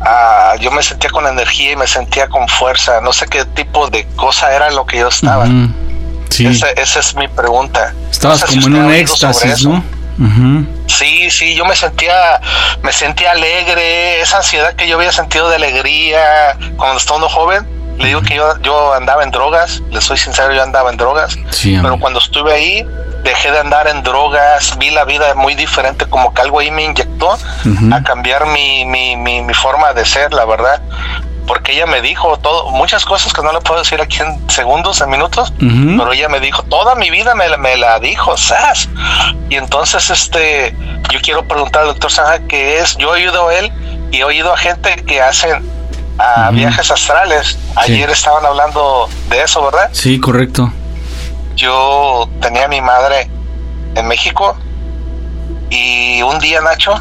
uh, yo me sentía con energía y me sentía con fuerza, no sé qué tipo de cosa era lo que yo estaba. Uh-huh. Sí. Esa, esa es mi pregunta. Estabas no sé como si en un éxtasis, ¿no? Uh-huh. Sí, sí, yo me sentía, me sentía alegre, esa ansiedad que yo había sentido de alegría cuando estaba uno joven. Le digo que yo, yo andaba en drogas, le soy sincero, yo andaba en drogas, sí, pero cuando estuve ahí, dejé de andar en drogas, vi la vida muy diferente, como que algo ahí me inyectó uh-huh. a cambiar mi, mi, mi, mi forma de ser, la verdad, porque ella me dijo todo, muchas cosas que no le puedo decir aquí en segundos, en minutos, uh-huh. pero ella me dijo, toda mi vida me, me la dijo, ¿sabes? Y entonces, este, yo quiero preguntar al doctor Sanja qué es, yo he oído a él y he oído a gente que hacen a uh-huh. viajes astrales. Ayer sí. estaban hablando de eso, ¿verdad? Sí, correcto. Yo tenía a mi madre en México y un día, Nacho,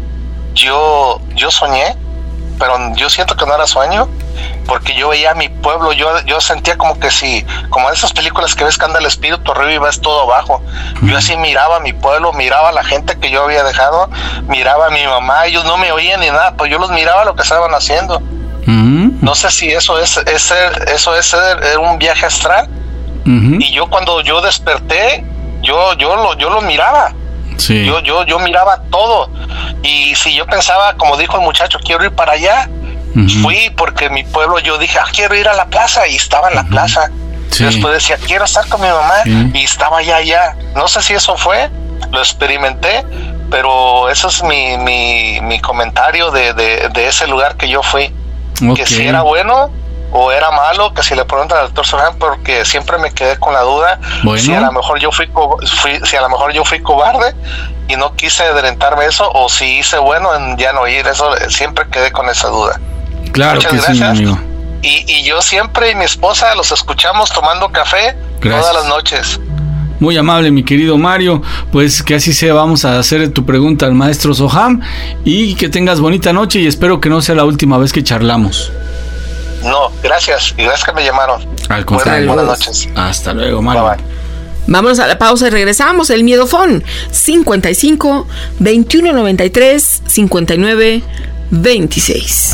yo yo soñé, pero yo siento que no era sueño, porque yo veía a mi pueblo, yo yo sentía como que si, como en esas películas que ves que anda el espíritu arriba y ves todo abajo. Uh-huh. Yo así miraba a mi pueblo, miraba a la gente que yo había dejado, miraba a mi mamá, ellos no me oían ni nada, pues yo los miraba lo que estaban haciendo. Uh-huh. No sé si eso es, es ser, eso es ser un viaje astral. Uh-huh. Y yo cuando yo desperté, yo yo lo yo lo miraba. Sí. Yo, yo, yo miraba todo. Y si yo pensaba, como dijo el muchacho, quiero ir para allá, uh-huh. fui porque mi pueblo, yo dije, ah, quiero ir a la plaza, y estaba en la uh-huh. plaza. Sí. Después decía, quiero estar con mi mamá, sí. y estaba allá, allá. No sé si eso fue, lo experimenté, pero eso es mi, mi, mi comentario de, de, de ese lugar que yo fui. Okay. Que si era bueno o era malo, que si le preguntan al doctor Soham, porque siempre me quedé con la duda, bueno. si a lo mejor yo fui, co- fui si a lo mejor yo fui cobarde y no quise adelantarme eso, o si hice bueno en ya no ir. Eso siempre quedé con esa duda. Claro. Muchas que gracias. Sí, amigo. Y, y yo siempre y mi esposa los escuchamos tomando café gracias. Todas las noches. Muy amable, mi querido Mario. Pues que así sea, vamos a hacer tu pregunta al maestro Soham, y que tengas bonita noche, y espero que no sea la última vez que charlamos. No, gracias, y gracias que me llamaron. Al contrario. Buenas, buenas noches. Hasta luego, Mario. Bye, bye. Vámonos a la pausa y regresamos. El Miedofón cincuenta y cinco, veintiuno noventa y tres, cincuenta y nueve, veintiséis.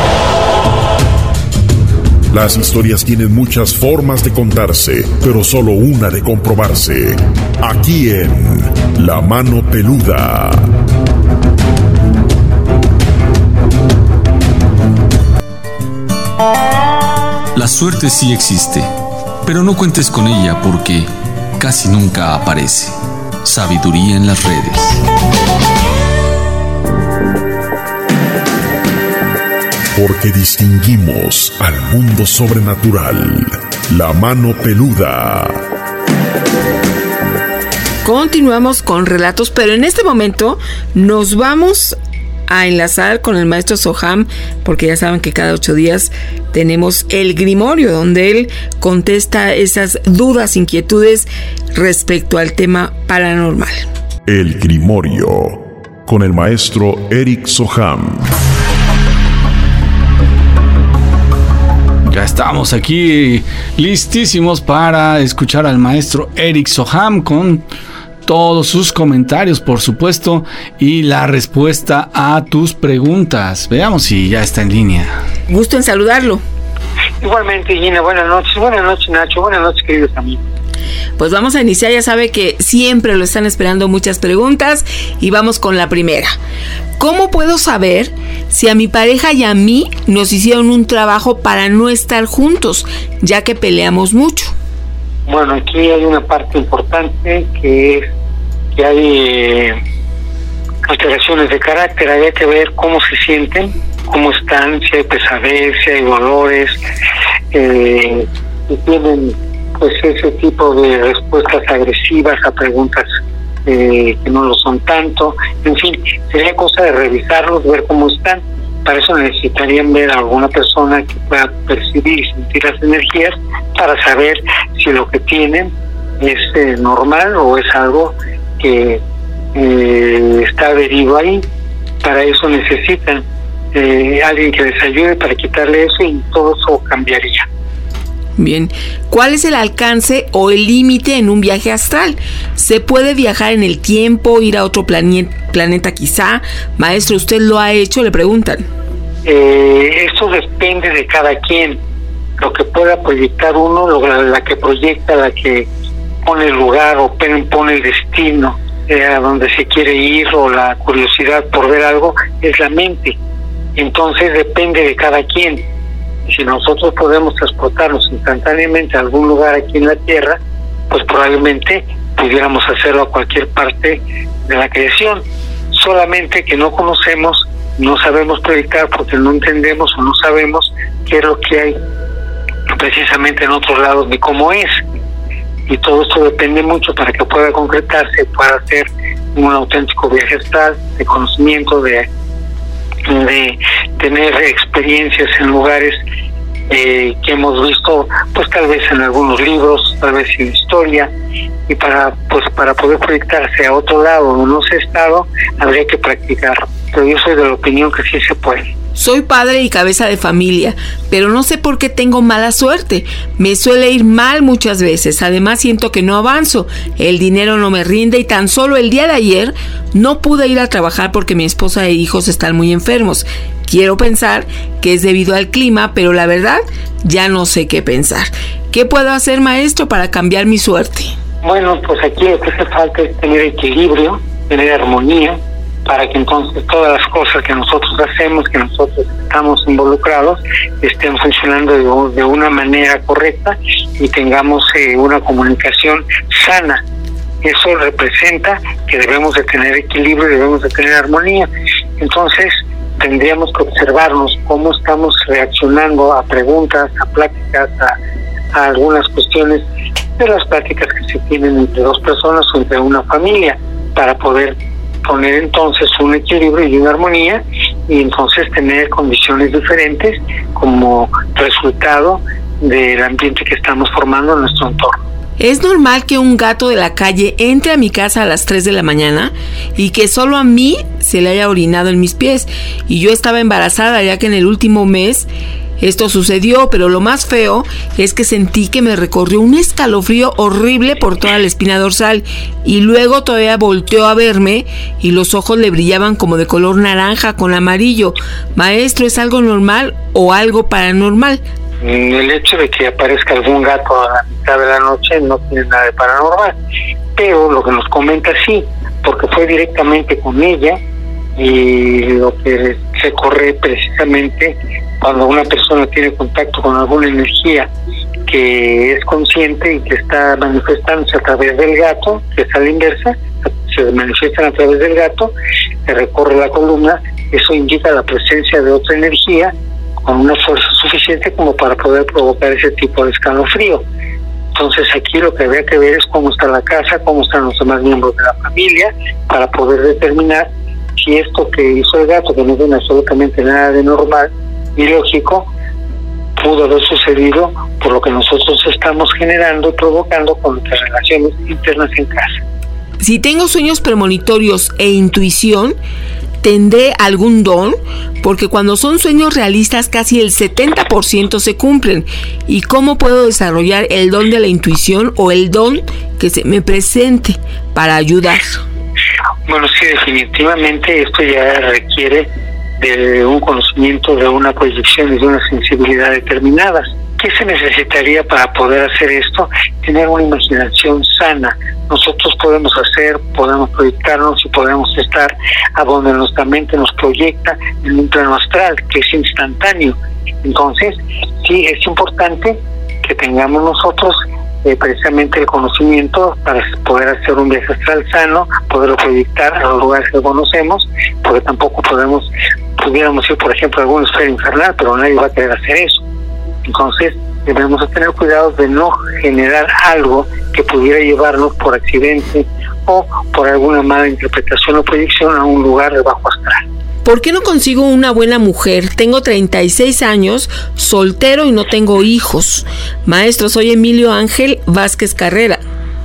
Las historias tienen muchas formas de contarse, pero solo una de comprobarse. Aquí en La Mano Peluda. La suerte sí existe, pero no cuentes con ella porque casi nunca aparece. Sabiduría en las redes. Porque distinguimos al mundo sobrenatural. La Mano Peluda. Continuamos con relatos, pero en este momento nos vamos a enlazar con el maestro Soham, porque ya saben que cada ocho días tenemos el Grimorio, donde él contesta esas dudas, inquietudes respecto al tema paranormal. El Grimorio, con el maestro Eric Soham. Ya estamos aquí listísimos para escuchar al maestro Eric Soham con todos sus comentarios, por supuesto, y la respuesta a tus preguntas. Veamos si ya está en línea. Gusto en saludarlo. Igualmente, Gina, buenas noches. Buenas noches, Nacho. Buenas noches, queridos amigos. Pues vamos a iniciar. Ya sabe que siempre lo están esperando muchas preguntas, y vamos con la primera. ¿Cómo puedo saber si a mi pareja y a mí nos hicieron un trabajo para no estar juntos, ya que peleamos mucho? Bueno, aquí hay una parte importante, que es que hay eh, alteraciones de carácter. Hay que ver cómo se sienten, cómo están, si hay pesadez, si hay dolores, eh, si tienen pues ese tipo de respuestas agresivas a preguntas eh, que no lo son tanto. En fin, sería cosa de revisarlos, ver cómo están. Para eso necesitarían ver a alguna persona que pueda percibir y sentir las energías, para saber si lo que tienen es eh, normal o es algo que eh, está adherido ahí. Para eso necesitan eh, alguien que les ayude para quitarle eso, y todo eso cambiaría. Bien, ¿cuál es el alcance o el límite en un viaje astral? ¿Se puede viajar en el tiempo, ir a otro plane- planeta quizá? Maestro, ¿usted lo ha hecho? Le preguntan. Eh, eso depende de cada quien. Lo que pueda proyectar uno, lo, la, la que proyecta, la que pone el lugar o pone el destino eh, a donde se quiere ir, o la curiosidad por ver algo, es la mente. Entonces depende de cada quien. Si nosotros podemos transportarnos instantáneamente a algún lugar aquí en la Tierra, pues probablemente pudiéramos hacerlo a cualquier parte de la creación. Solamente que no conocemos, no sabemos predicar, porque no entendemos o no sabemos qué es lo que hay precisamente en otros lados ni cómo es. Y todo esto depende mucho para que pueda concretarse, pueda ser un auténtico viaje astral de conocimiento, de de tener experiencias en lugares eh, que hemos visto, pues tal vez en algunos libros, tal vez en historia, y para pues para poder proyectarse a otro lado donde no se ha estado, habría que practicar. Pero yo soy de la opinión que sí se puede. Soy padre y cabeza de familia, pero no sé por qué tengo mala suerte. Me suele ir mal muchas veces. Además siento que no avanzo. El dinero no me rinde, y tan solo el día de ayer no pude ir a trabajar porque mi esposa e hijos están muy enfermos. Quiero pensar que es debido al clima, pero la verdad ya no sé qué pensar. ¿Qué puedo hacer, maestro, para cambiar mi suerte? Bueno, pues aquí lo que hace falta es tener equilibrio, tener armonía, para que entonces todas las cosas que nosotros hacemos, que nosotros estamos involucrados, estén funcionando de, de una manera correcta y tengamos eh, una comunicación sana. Eso representa que debemos de tener equilibrio y debemos de tener armonía. Entonces tendríamos que observarnos cómo estamos reaccionando a preguntas, a pláticas, a, a algunas cuestiones de las pláticas que se tienen entre dos personas o entre una familia, para poder poner entonces un equilibrio y una armonía, y entonces tener condiciones diferentes como resultado del ambiente que estamos formando en nuestro entorno. ¿Es normal que un gato de la calle entre a mi casa a las tres de la mañana y que solo a mí se le haya orinado en mis pies? Y yo estaba embarazada, ya que en el último mes esto sucedió, pero lo más feo es que sentí que me recorrió un escalofrío horrible por toda la espina dorsal, y luego todavía volteó a verme y los ojos le brillaban como de color naranja con amarillo. Maestro, ¿es algo normal o algo paranormal? El hecho de que aparezca algún gato a la mitad de la noche no tiene nada de paranormal, pero lo que nos comenta sí, porque fue directamente con ella, y lo que se corre precisamente cuando una persona tiene contacto con alguna energía que es consciente y que está manifestándose a través del gato, que es a la inversa, se manifiestan a través del gato, se recorre la columna, eso indica la presencia de otra energía con una fuerza suficiente como para poder provocar ese tipo de escalofrío. Entonces aquí lo que habría que ver es cómo está la casa, cómo están los demás miembros de la familia, para poder determinar si esto que hizo el gato, que no tiene absolutamente nada de normal y lógico, pudo haber sucedido por lo que nosotros estamos generando y provocando con nuestras relaciones internas en casa. Si tengo sueños premonitorios e intuición, ¿tendré algún don? Porque cuando son sueños realistas casi el setenta por ciento se cumplen. ¿Y cómo puedo desarrollar el don de la intuición o el don que se me presente para ayudar? Bueno, sí, definitivamente esto ya requiere de un conocimiento, de una proyección y de una sensibilidad determinadas. ¿Qué se necesitaría para poder hacer esto? Tener una imaginación sana. Nosotros podemos hacer, podemos proyectarnos y podemos estar a donde nuestra mente nos proyecta en un plano astral, que es instantáneo. Entonces, sí, es importante que tengamos nosotros eh, precisamente el conocimiento para poder hacer un viaje astral sano, poderlo proyectar a los lugares que conocemos, porque tampoco podemos, pudiéramos ir, por ejemplo, a alguna esfera infernal, pero nadie va a querer hacer eso. Entonces debemos tener cuidado de no generar algo que pudiera llevarnos por accidente o por alguna mala interpretación o proyección a un lugar de bajo astral. ¿Por qué no consigo una buena mujer? Tengo treinta y seis años, soltero y no tengo hijos. Maestro, soy Emilio Ángel Vázquez Carrera.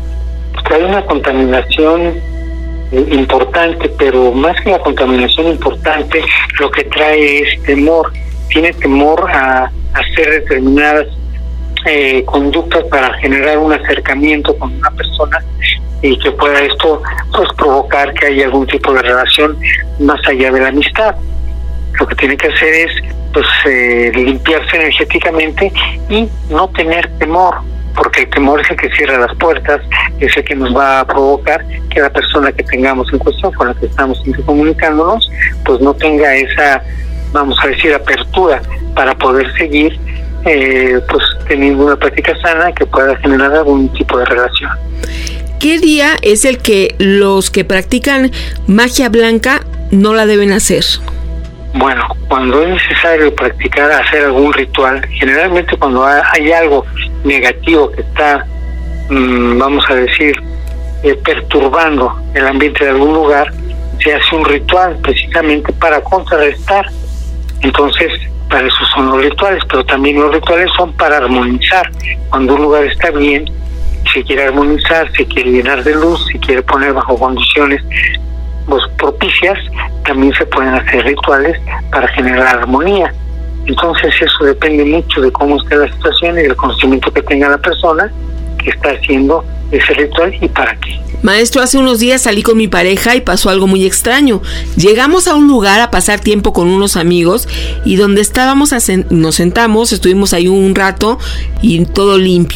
Hay una contaminación importante, pero más que la contaminación importante, lo que trae es temor. Tiene temor a hacer determinadas eh, conductas para generar un acercamiento con una persona y que pueda esto pues provocar que haya algún tipo de relación más allá de la amistad. Lo que tiene que hacer es pues eh, limpiarse energéticamente y no tener temor, porque el temor es el que cierra las puertas, es el que nos va a provocar que la persona que tengamos en cuestión, con la que estamos intercomunicándonos, pues no tenga esa, vamos a decir, apertura para poder seguir eh, pues teniendo una práctica sana que pueda generar algún tipo de relación. ¿Qué día es el que los que practican magia blanca no la deben hacer? Bueno, cuando es necesario practicar, hacer algún ritual, generalmente cuando hay algo negativo que está, mmm, vamos a decir, eh, perturbando el ambiente de algún lugar, se hace un ritual precisamente para contrarrestar. Entonces, para eso son los rituales, pero también los rituales son para armonizar. Cuando un lugar está bien, se quiere armonizar, se quiere llenar de luz, se quiere poner bajo condiciones pues, propicias, también se pueden hacer rituales para generar armonía. Entonces eso depende mucho de cómo esté la situación y del conocimiento que tenga la persona que está haciendo ese ritual y para qué. Maestro, hace unos días salí con mi pareja y pasó algo muy extraño. Llegamos a un lugar a pasar tiempo con unos amigos y donde estábamos, nos sentamos, estuvimos ahí un rato y todo limpio.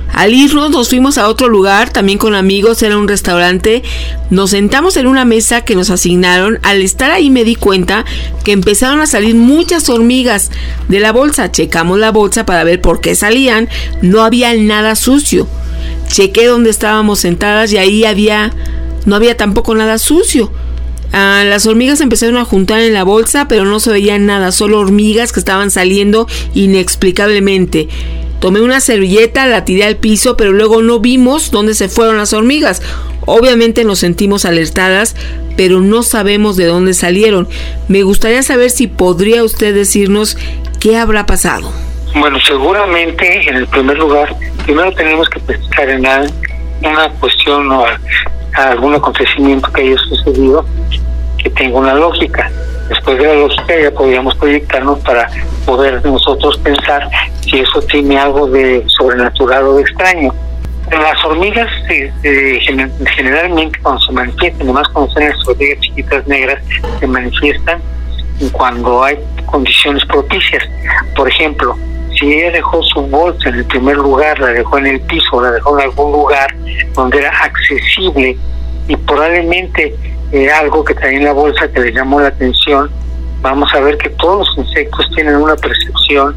Al irnos nos fuimos a otro lugar, también con amigos, era un restaurante. Nos sentamos en una mesa que nos asignaron. Al estar ahí me di cuenta que empezaron a salir muchas hormigas de la bolsa. Checamos la bolsa para ver por qué salían. No había nada sucio. Chequé donde estábamos sentadas y ahí había, no había tampoco nada sucio. Ah, las hormigas empezaron a juntar en la bolsa, pero no se veía nada, solo hormigas que estaban saliendo inexplicablemente. Tomé una servilleta, la tiré al piso, pero luego no vimos dónde se fueron las hormigas. Obviamente nos sentimos alertadas, pero no sabemos de dónde salieron. Me gustaría saber si podría usted decirnos qué habrá pasado. Bueno, seguramente en el primer lugar, primero tenemos que pensar en una cuestión o a, a algún acontecimiento que haya sucedido que tenga una lógica. Después de la lógica ya podríamos proyectarnos para poder nosotros pensar si eso tiene algo de sobrenatural o de extraño. Las hormigas eh, eh, generalmente cuando se manifiestan, además cuando son las hormigas chiquitas negras, se manifiestan cuando hay condiciones propicias. Por ejemplo, si ella dejó su bolsa en el primer lugar, la dejó en el piso, la dejó en algún lugar donde era accesible y probablemente eh, algo que traía en la bolsa que le llamó la atención, vamos a ver que todos los insectos tienen una percepción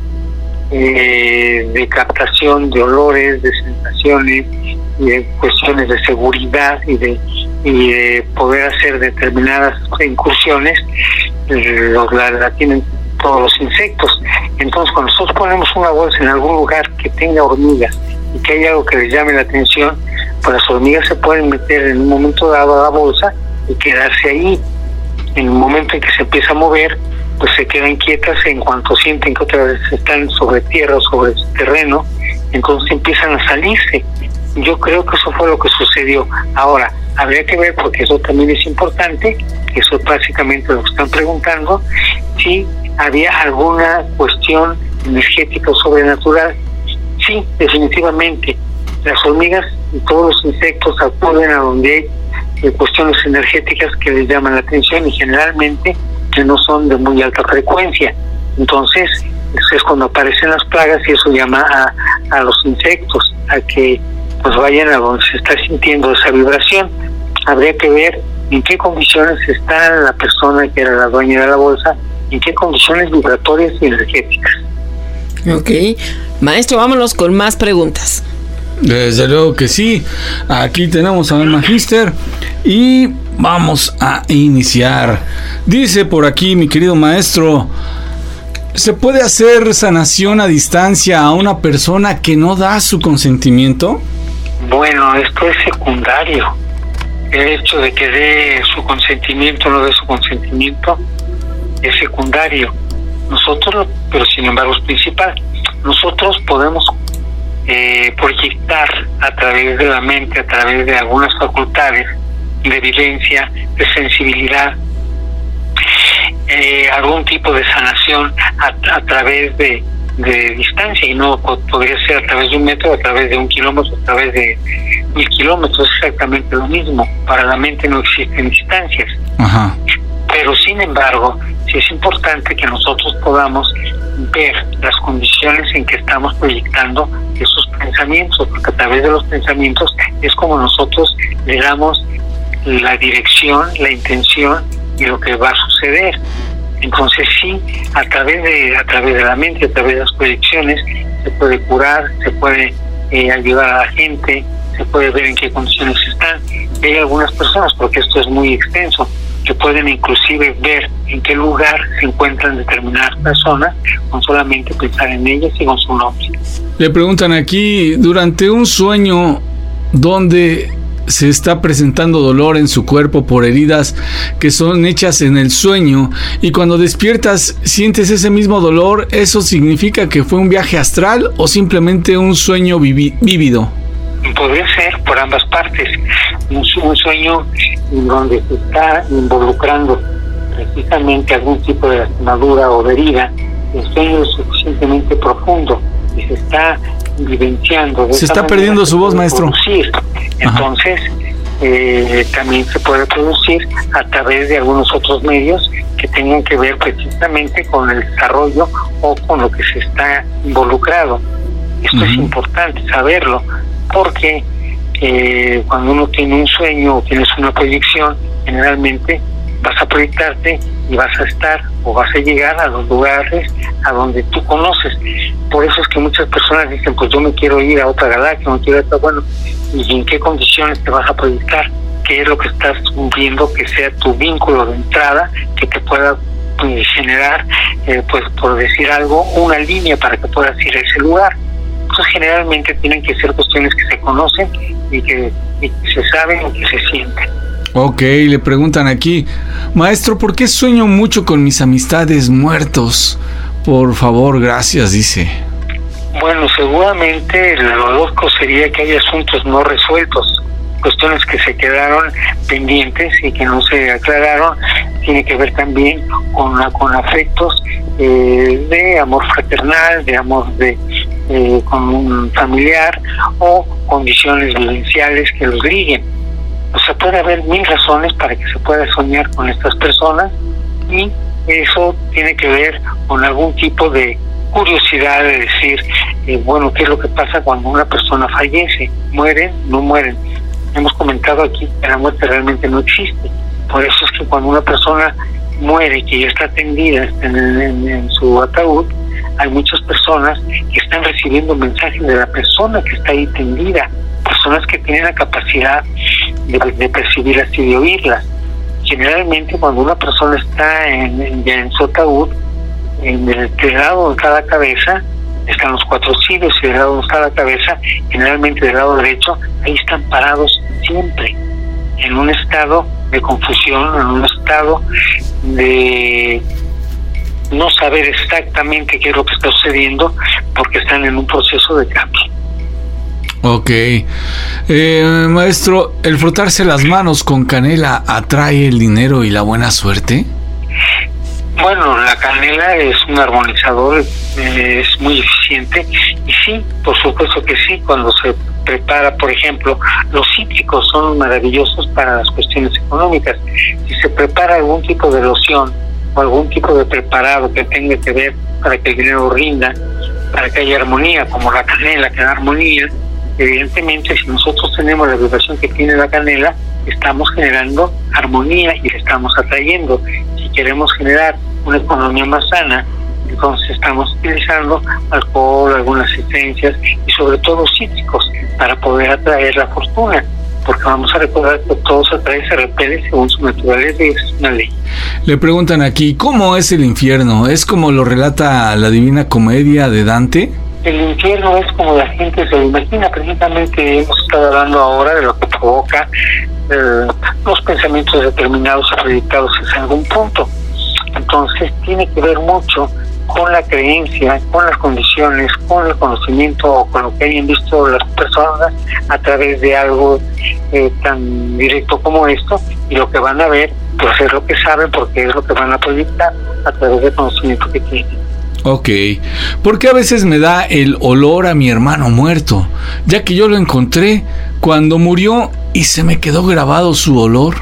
eh, de captación de olores, de sensaciones y de cuestiones de seguridad y de, y de poder hacer determinadas incursiones, eh, la, la tienen todos los insectos. Entonces, cuando nosotros ponemos una bolsa en algún lugar que tenga hormigas y que haya algo que les llame la atención, pues las hormigas se pueden meter en un momento dado a la bolsa y quedarse ahí. En el momento en que se empieza a mover, pues se quedan quietas en cuanto sienten que otra vez están sobre tierra o sobre terreno, entonces empiezan a salirse. Yo creo que eso fue lo que sucedió. Ahora, habría que ver, porque eso también es importante, eso es básicamente lo que están preguntando, si había alguna cuestión energética o sobrenatural. Sí, definitivamente. Las hormigas y todos los insectos acuden a donde hay eh, cuestiones energéticas que les llaman la atención y generalmente que no son de muy alta frecuencia. Entonces, eso es cuando aparecen las plagas y eso llama a, a los insectos a que pues vayan a donde se está sintiendo esa vibración. Habría que ver en qué condiciones está la persona que era la dueña de la bolsa, en qué condiciones vibratorias y energéticas. Ok, maestro, vámonos con más preguntas. Desde luego que sí. Aquí tenemos al magíster y vamos a iniciar. Dice por aquí mi querido maestro, ¿se puede hacer sanación a distancia a una persona que no da su consentimiento? Bueno, esto es secundario. El hecho de que dé su consentimiento o no dé su consentimiento es secundario. Nosotros, pero sin embargo es principal. Nosotros podemos eh, proyectar a través de la mente, a través de algunas facultades de evidencia, de sensibilidad, eh, algún tipo de sanación a, a través de, de distancia, y no podría ser a través de un metro, a través de un kilómetro, a través de mil kilómetros, es exactamente lo mismo. Para la mente no existen distancias. Ajá. Pero sin embargo, sí es importante que nosotros podamos ver las condiciones en que estamos proyectando esos pensamientos, porque a través de los pensamientos es como nosotros le damos la dirección, la intención y lo que va a suceder. Entonces sí, a través de a través de la mente, a través de las proyecciones, se puede curar, se puede eh, ayudar a la gente, se puede ver en qué condiciones están. Y hay algunas personas, porque esto es muy extenso, que pueden inclusive ver en qué lugar se encuentran determinadas personas con solamente pensar en ellas y con su nombre. Le preguntan aquí, durante un sueño donde se está presentando dolor en su cuerpo por heridas que son hechas en el sueño, y cuando despiertas sientes ese mismo dolor, ¿eso significa que fue un viaje astral o simplemente un sueño vivi- vívido? Podría ser por ambas partes. Un, un sueño en donde se está involucrando precisamente algún tipo de lastimadura o de herida. El sueño es suficientemente profundo y se está vivenciando. Se está perdiendo su voz, maestro. Producir. Entonces, eh, también se puede producir a través de algunos otros medios que tengan que ver precisamente con el desarrollo o con lo que se está involucrado. Esto Uh-huh. es importante saberlo, porque eh, cuando uno tiene un sueño o tienes una proyección, generalmente vas a proyectarte y vas a estar o vas a llegar a los lugares a donde tú conoces. Por eso es que muchas personas dicen, pues yo me quiero ir a otra galaxia, me quiero ir a otra, bueno, ¿y en qué condiciones te vas a proyectar? ¿Qué es lo que estás viendo que sea tu vínculo de entrada, que te pueda pues, generar, eh, pues por decir algo, una línea para que puedas ir a ese lugar? Entonces generalmente tienen que ser cuestiones que se conocen y que, y que se saben y que se sienten. Ok, le preguntan aquí, maestro, ¿por qué sueño mucho con mis amistades muertos? Por favor, gracias, dice. Bueno, seguramente lo lógico sería que hay asuntos no resueltos, cuestiones que se quedaron pendientes y que no se aclararon. Tiene que ver también con, con afectos eh, de amor fraternal, de amor de eh, con un familiar o condiciones vivenciales que los liguen. O sea, puede haber mil razones para que se pueda soñar con estas personas, y eso tiene que ver con algún tipo de curiosidad de decir, eh, bueno, ¿qué es lo que pasa cuando una persona fallece? ¿Mueren? ¿No mueren? Hemos comentado aquí que la muerte realmente no existe. Por eso es que cuando una persona muere, que ya está tendida en, en, en su ataúd, hay muchas personas que están recibiendo mensajes de la persona que está ahí tendida, personas que tienen la capacidad de, de percibirlas y de oírlas. Generalmente cuando una persona está en, en, ya en su ataúd, en el del lado de cada cabeza están los cuatro cirios, y del lado de cada cabeza, generalmente del lado derecho, ahí están parados siempre, en un estado de confusión, en un estado de no saber exactamente qué es lo que está sucediendo, porque están en un proceso de cambio. Ok. Eh, maestro, ¿el frotarse las manos con canela atrae el dinero y la buena suerte? Bueno, la canela es un armonizador, eh, es muy eficiente, y sí, por supuesto que sí, cuando se prepara, por ejemplo, los cítricos son maravillosos para las cuestiones económicas. Si se prepara algún tipo de loción o algún tipo de preparado que tenga que ver para que el dinero rinda, para que haya armonía, como la canela que da armonía, evidentemente si nosotros tenemos la vibración que tiene la canela, estamos generando armonía y la estamos atrayendo. Si queremos generar una economía más sana, entonces estamos utilizando alcohol, algunas esencias y sobre todo cítricos para poder atraer la fortuna, porque vamos a recordar que todo se atrae, se repele según su naturaleza, y esa es una ley. Le preguntan aquí, ¿cómo es el infierno? ¿Es como lo relata la Divina Comedia de Dante? El infierno es como la gente se lo imagina. Precisamente hemos estado hablando ahora de lo que provoca eh, los pensamientos determinados o proyectados en algún punto. Entonces tiene que ver mucho con la creencia, con las condiciones, con el conocimiento o con lo que hayan visto las personas a través de algo eh, tan directo como esto, y lo que van a ver pues es lo que saben, porque es lo que van a proyectar a través del conocimiento que tienen. Ok, porque a veces me da el olor a mi hermano muerto, ya que yo lo encontré cuando murió y se me quedó grabado su olor.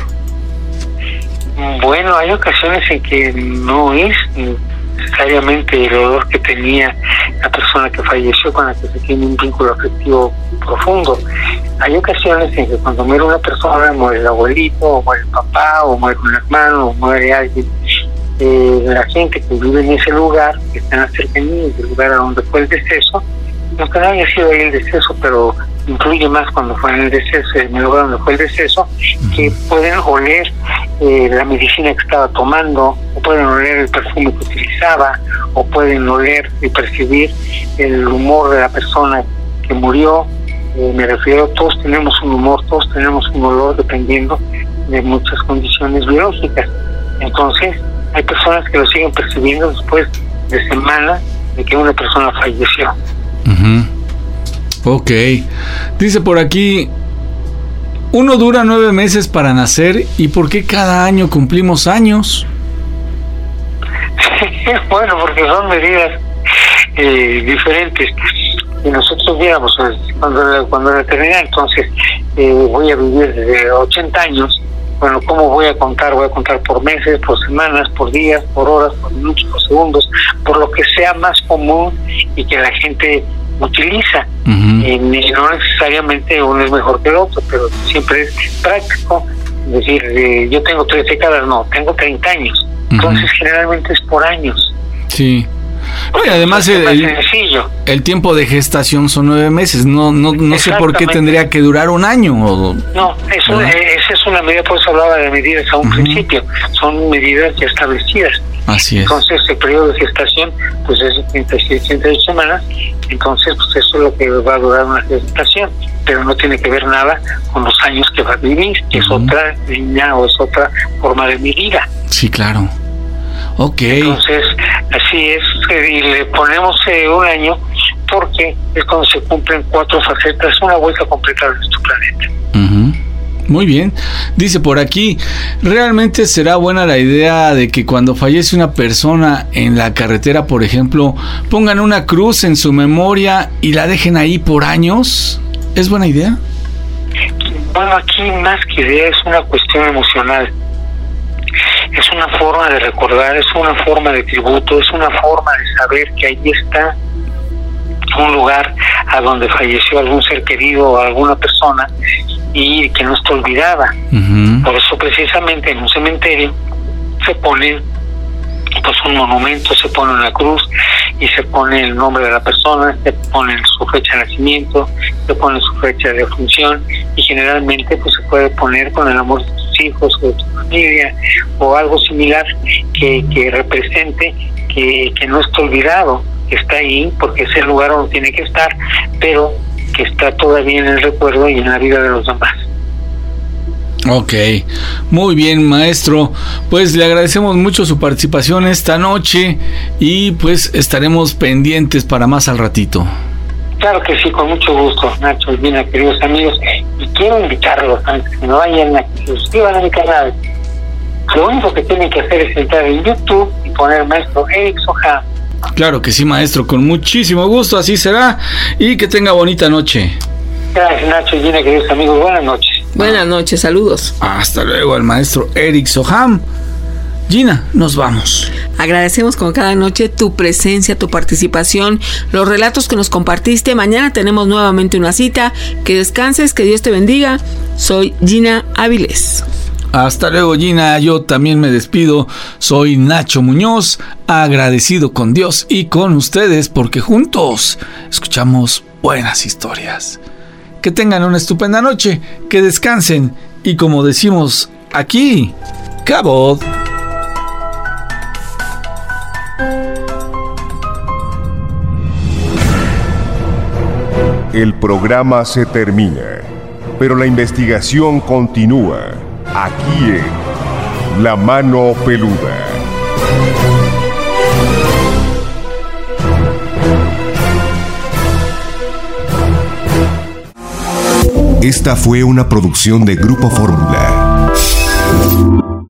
Bueno, hay ocasiones en que no es necesariamente el olor que tenía la persona que falleció, con la que se tiene un vínculo afectivo profundo. Hay ocasiones en que cuando muere una persona, muere el abuelito, o muere el papá, o muere un hermano, o muere alguien, eh, la gente que vive en ese lugar, que está en la cercanía del lugar a donde fue el deceso, aunque no haya sido ahí el deceso, pero incluye más cuando fue en el deceso, en el lugar donde fue el deceso, que pueden oler eh, la medicina que estaba tomando, o pueden oler el perfume que utilizaba, o pueden oler y percibir el humor de la persona que murió. Eh, me refiero, todos tenemos un humor, todos tenemos un olor dependiendo de muchas condiciones biológicas. Entonces, hay personas que lo siguen percibiendo después de semanas de que una persona falleció. Uh-huh. Ok. Dice por aquí, uno dura nueve meses para nacer, ¿y por qué cada año cumplimos años? Bueno, porque son medidas eh, diferentes. Y nosotros digamos, cuando, cuando la eternidad, entonces eh, voy a vivir desde ochenta años. Bueno, ¿cómo voy a contar? Voy a contar por meses, por semanas, por días, por horas, por minutos, por segundos, por lo que sea más común y que la gente utiliza. Uh-huh. Y no necesariamente uno es mejor que el otro, pero siempre es práctico. Es decir, eh, yo tengo tres décadas, no, tengo treinta años. Entonces, uh-huh. generalmente es por años. Sí. No, y además el, el, el tiempo de gestación son nueve meses. No no no sé por qué tendría que durar un año. O, no, eso eh, esa es una medida, por eso hablaba de medidas a un uh-huh. principio. Son medidas ya establecidas. Así es. Entonces el periodo de gestación pues es de treinta y seis, treinta y ocho semanas. Entonces pues eso es lo que va a durar una gestación, pero no tiene que ver nada con los años que va a vivir, que uh-huh. es otra línea o es otra forma de medida. Sí, claro. Ok. Entonces, así es, y le ponemos eh, un año porque es cuando se cumplen cuatro facetas, una vuelta completa de nuestro planeta. Uh-huh. Muy bien. Dice por aquí, ¿realmente será buena la idea de que cuando fallece una persona en la carretera, por ejemplo, pongan una cruz en su memoria y la dejen ahí por años? ¿Es buena idea? Bueno, aquí más que idea es una cuestión emocional. Es una forma de recordar, es una forma de tributo, es una forma de saber que ahí está un lugar a donde falleció algún ser querido o alguna persona y que no está olvidada. Uh-huh. Por eso precisamente en un cementerio se pone pues un monumento, se pone una cruz y se pone el nombre de la persona, se pone su fecha de nacimiento, se pone su fecha de función y generalmente pues se puede poner con el amor de tus hijos o de tu familia o algo similar que, que represente que, que no está olvidado, que está ahí porque es el lugar donde tiene que estar, pero que está todavía en el recuerdo y en la vida de los demás. Ok, muy bien, maestro, pues le agradecemos mucho su participación esta noche y pues estaremos pendientes para más al ratito. Claro que sí, con mucho gusto, Nacho, bien, queridos amigos, y quiero invitarlos antes que no vayan a que se suscriban a mi canal. Lo único que tienen que hacer es entrar en YouTube y poner maestro Eric Soham. Claro que sí, maestro, con muchísimo gusto, así será, y que tenga bonita noche. Gracias, Nacho y Gina, queridos amigos, buenas noches. Buenas noches, saludos. Hasta luego al maestro Eric Soham. Gina, nos vamos. Agradecemos como cada noche tu presencia, tu participación, los relatos que nos compartiste. Mañana tenemos nuevamente una cita. Que descanses, que Dios te bendiga. Soy Gina Áviles. Hasta luego, Gina. Yo también me despido. Soy Nacho Muñoz, agradecido con Dios y con ustedes porque juntos escuchamos buenas historias. Que tengan una estupenda noche, que descansen y como decimos aquí, cabot. El programa se termina, pero la investigación continúa aquí en La Mano Peluda. Esta fue una producción de Grupo Fórmula.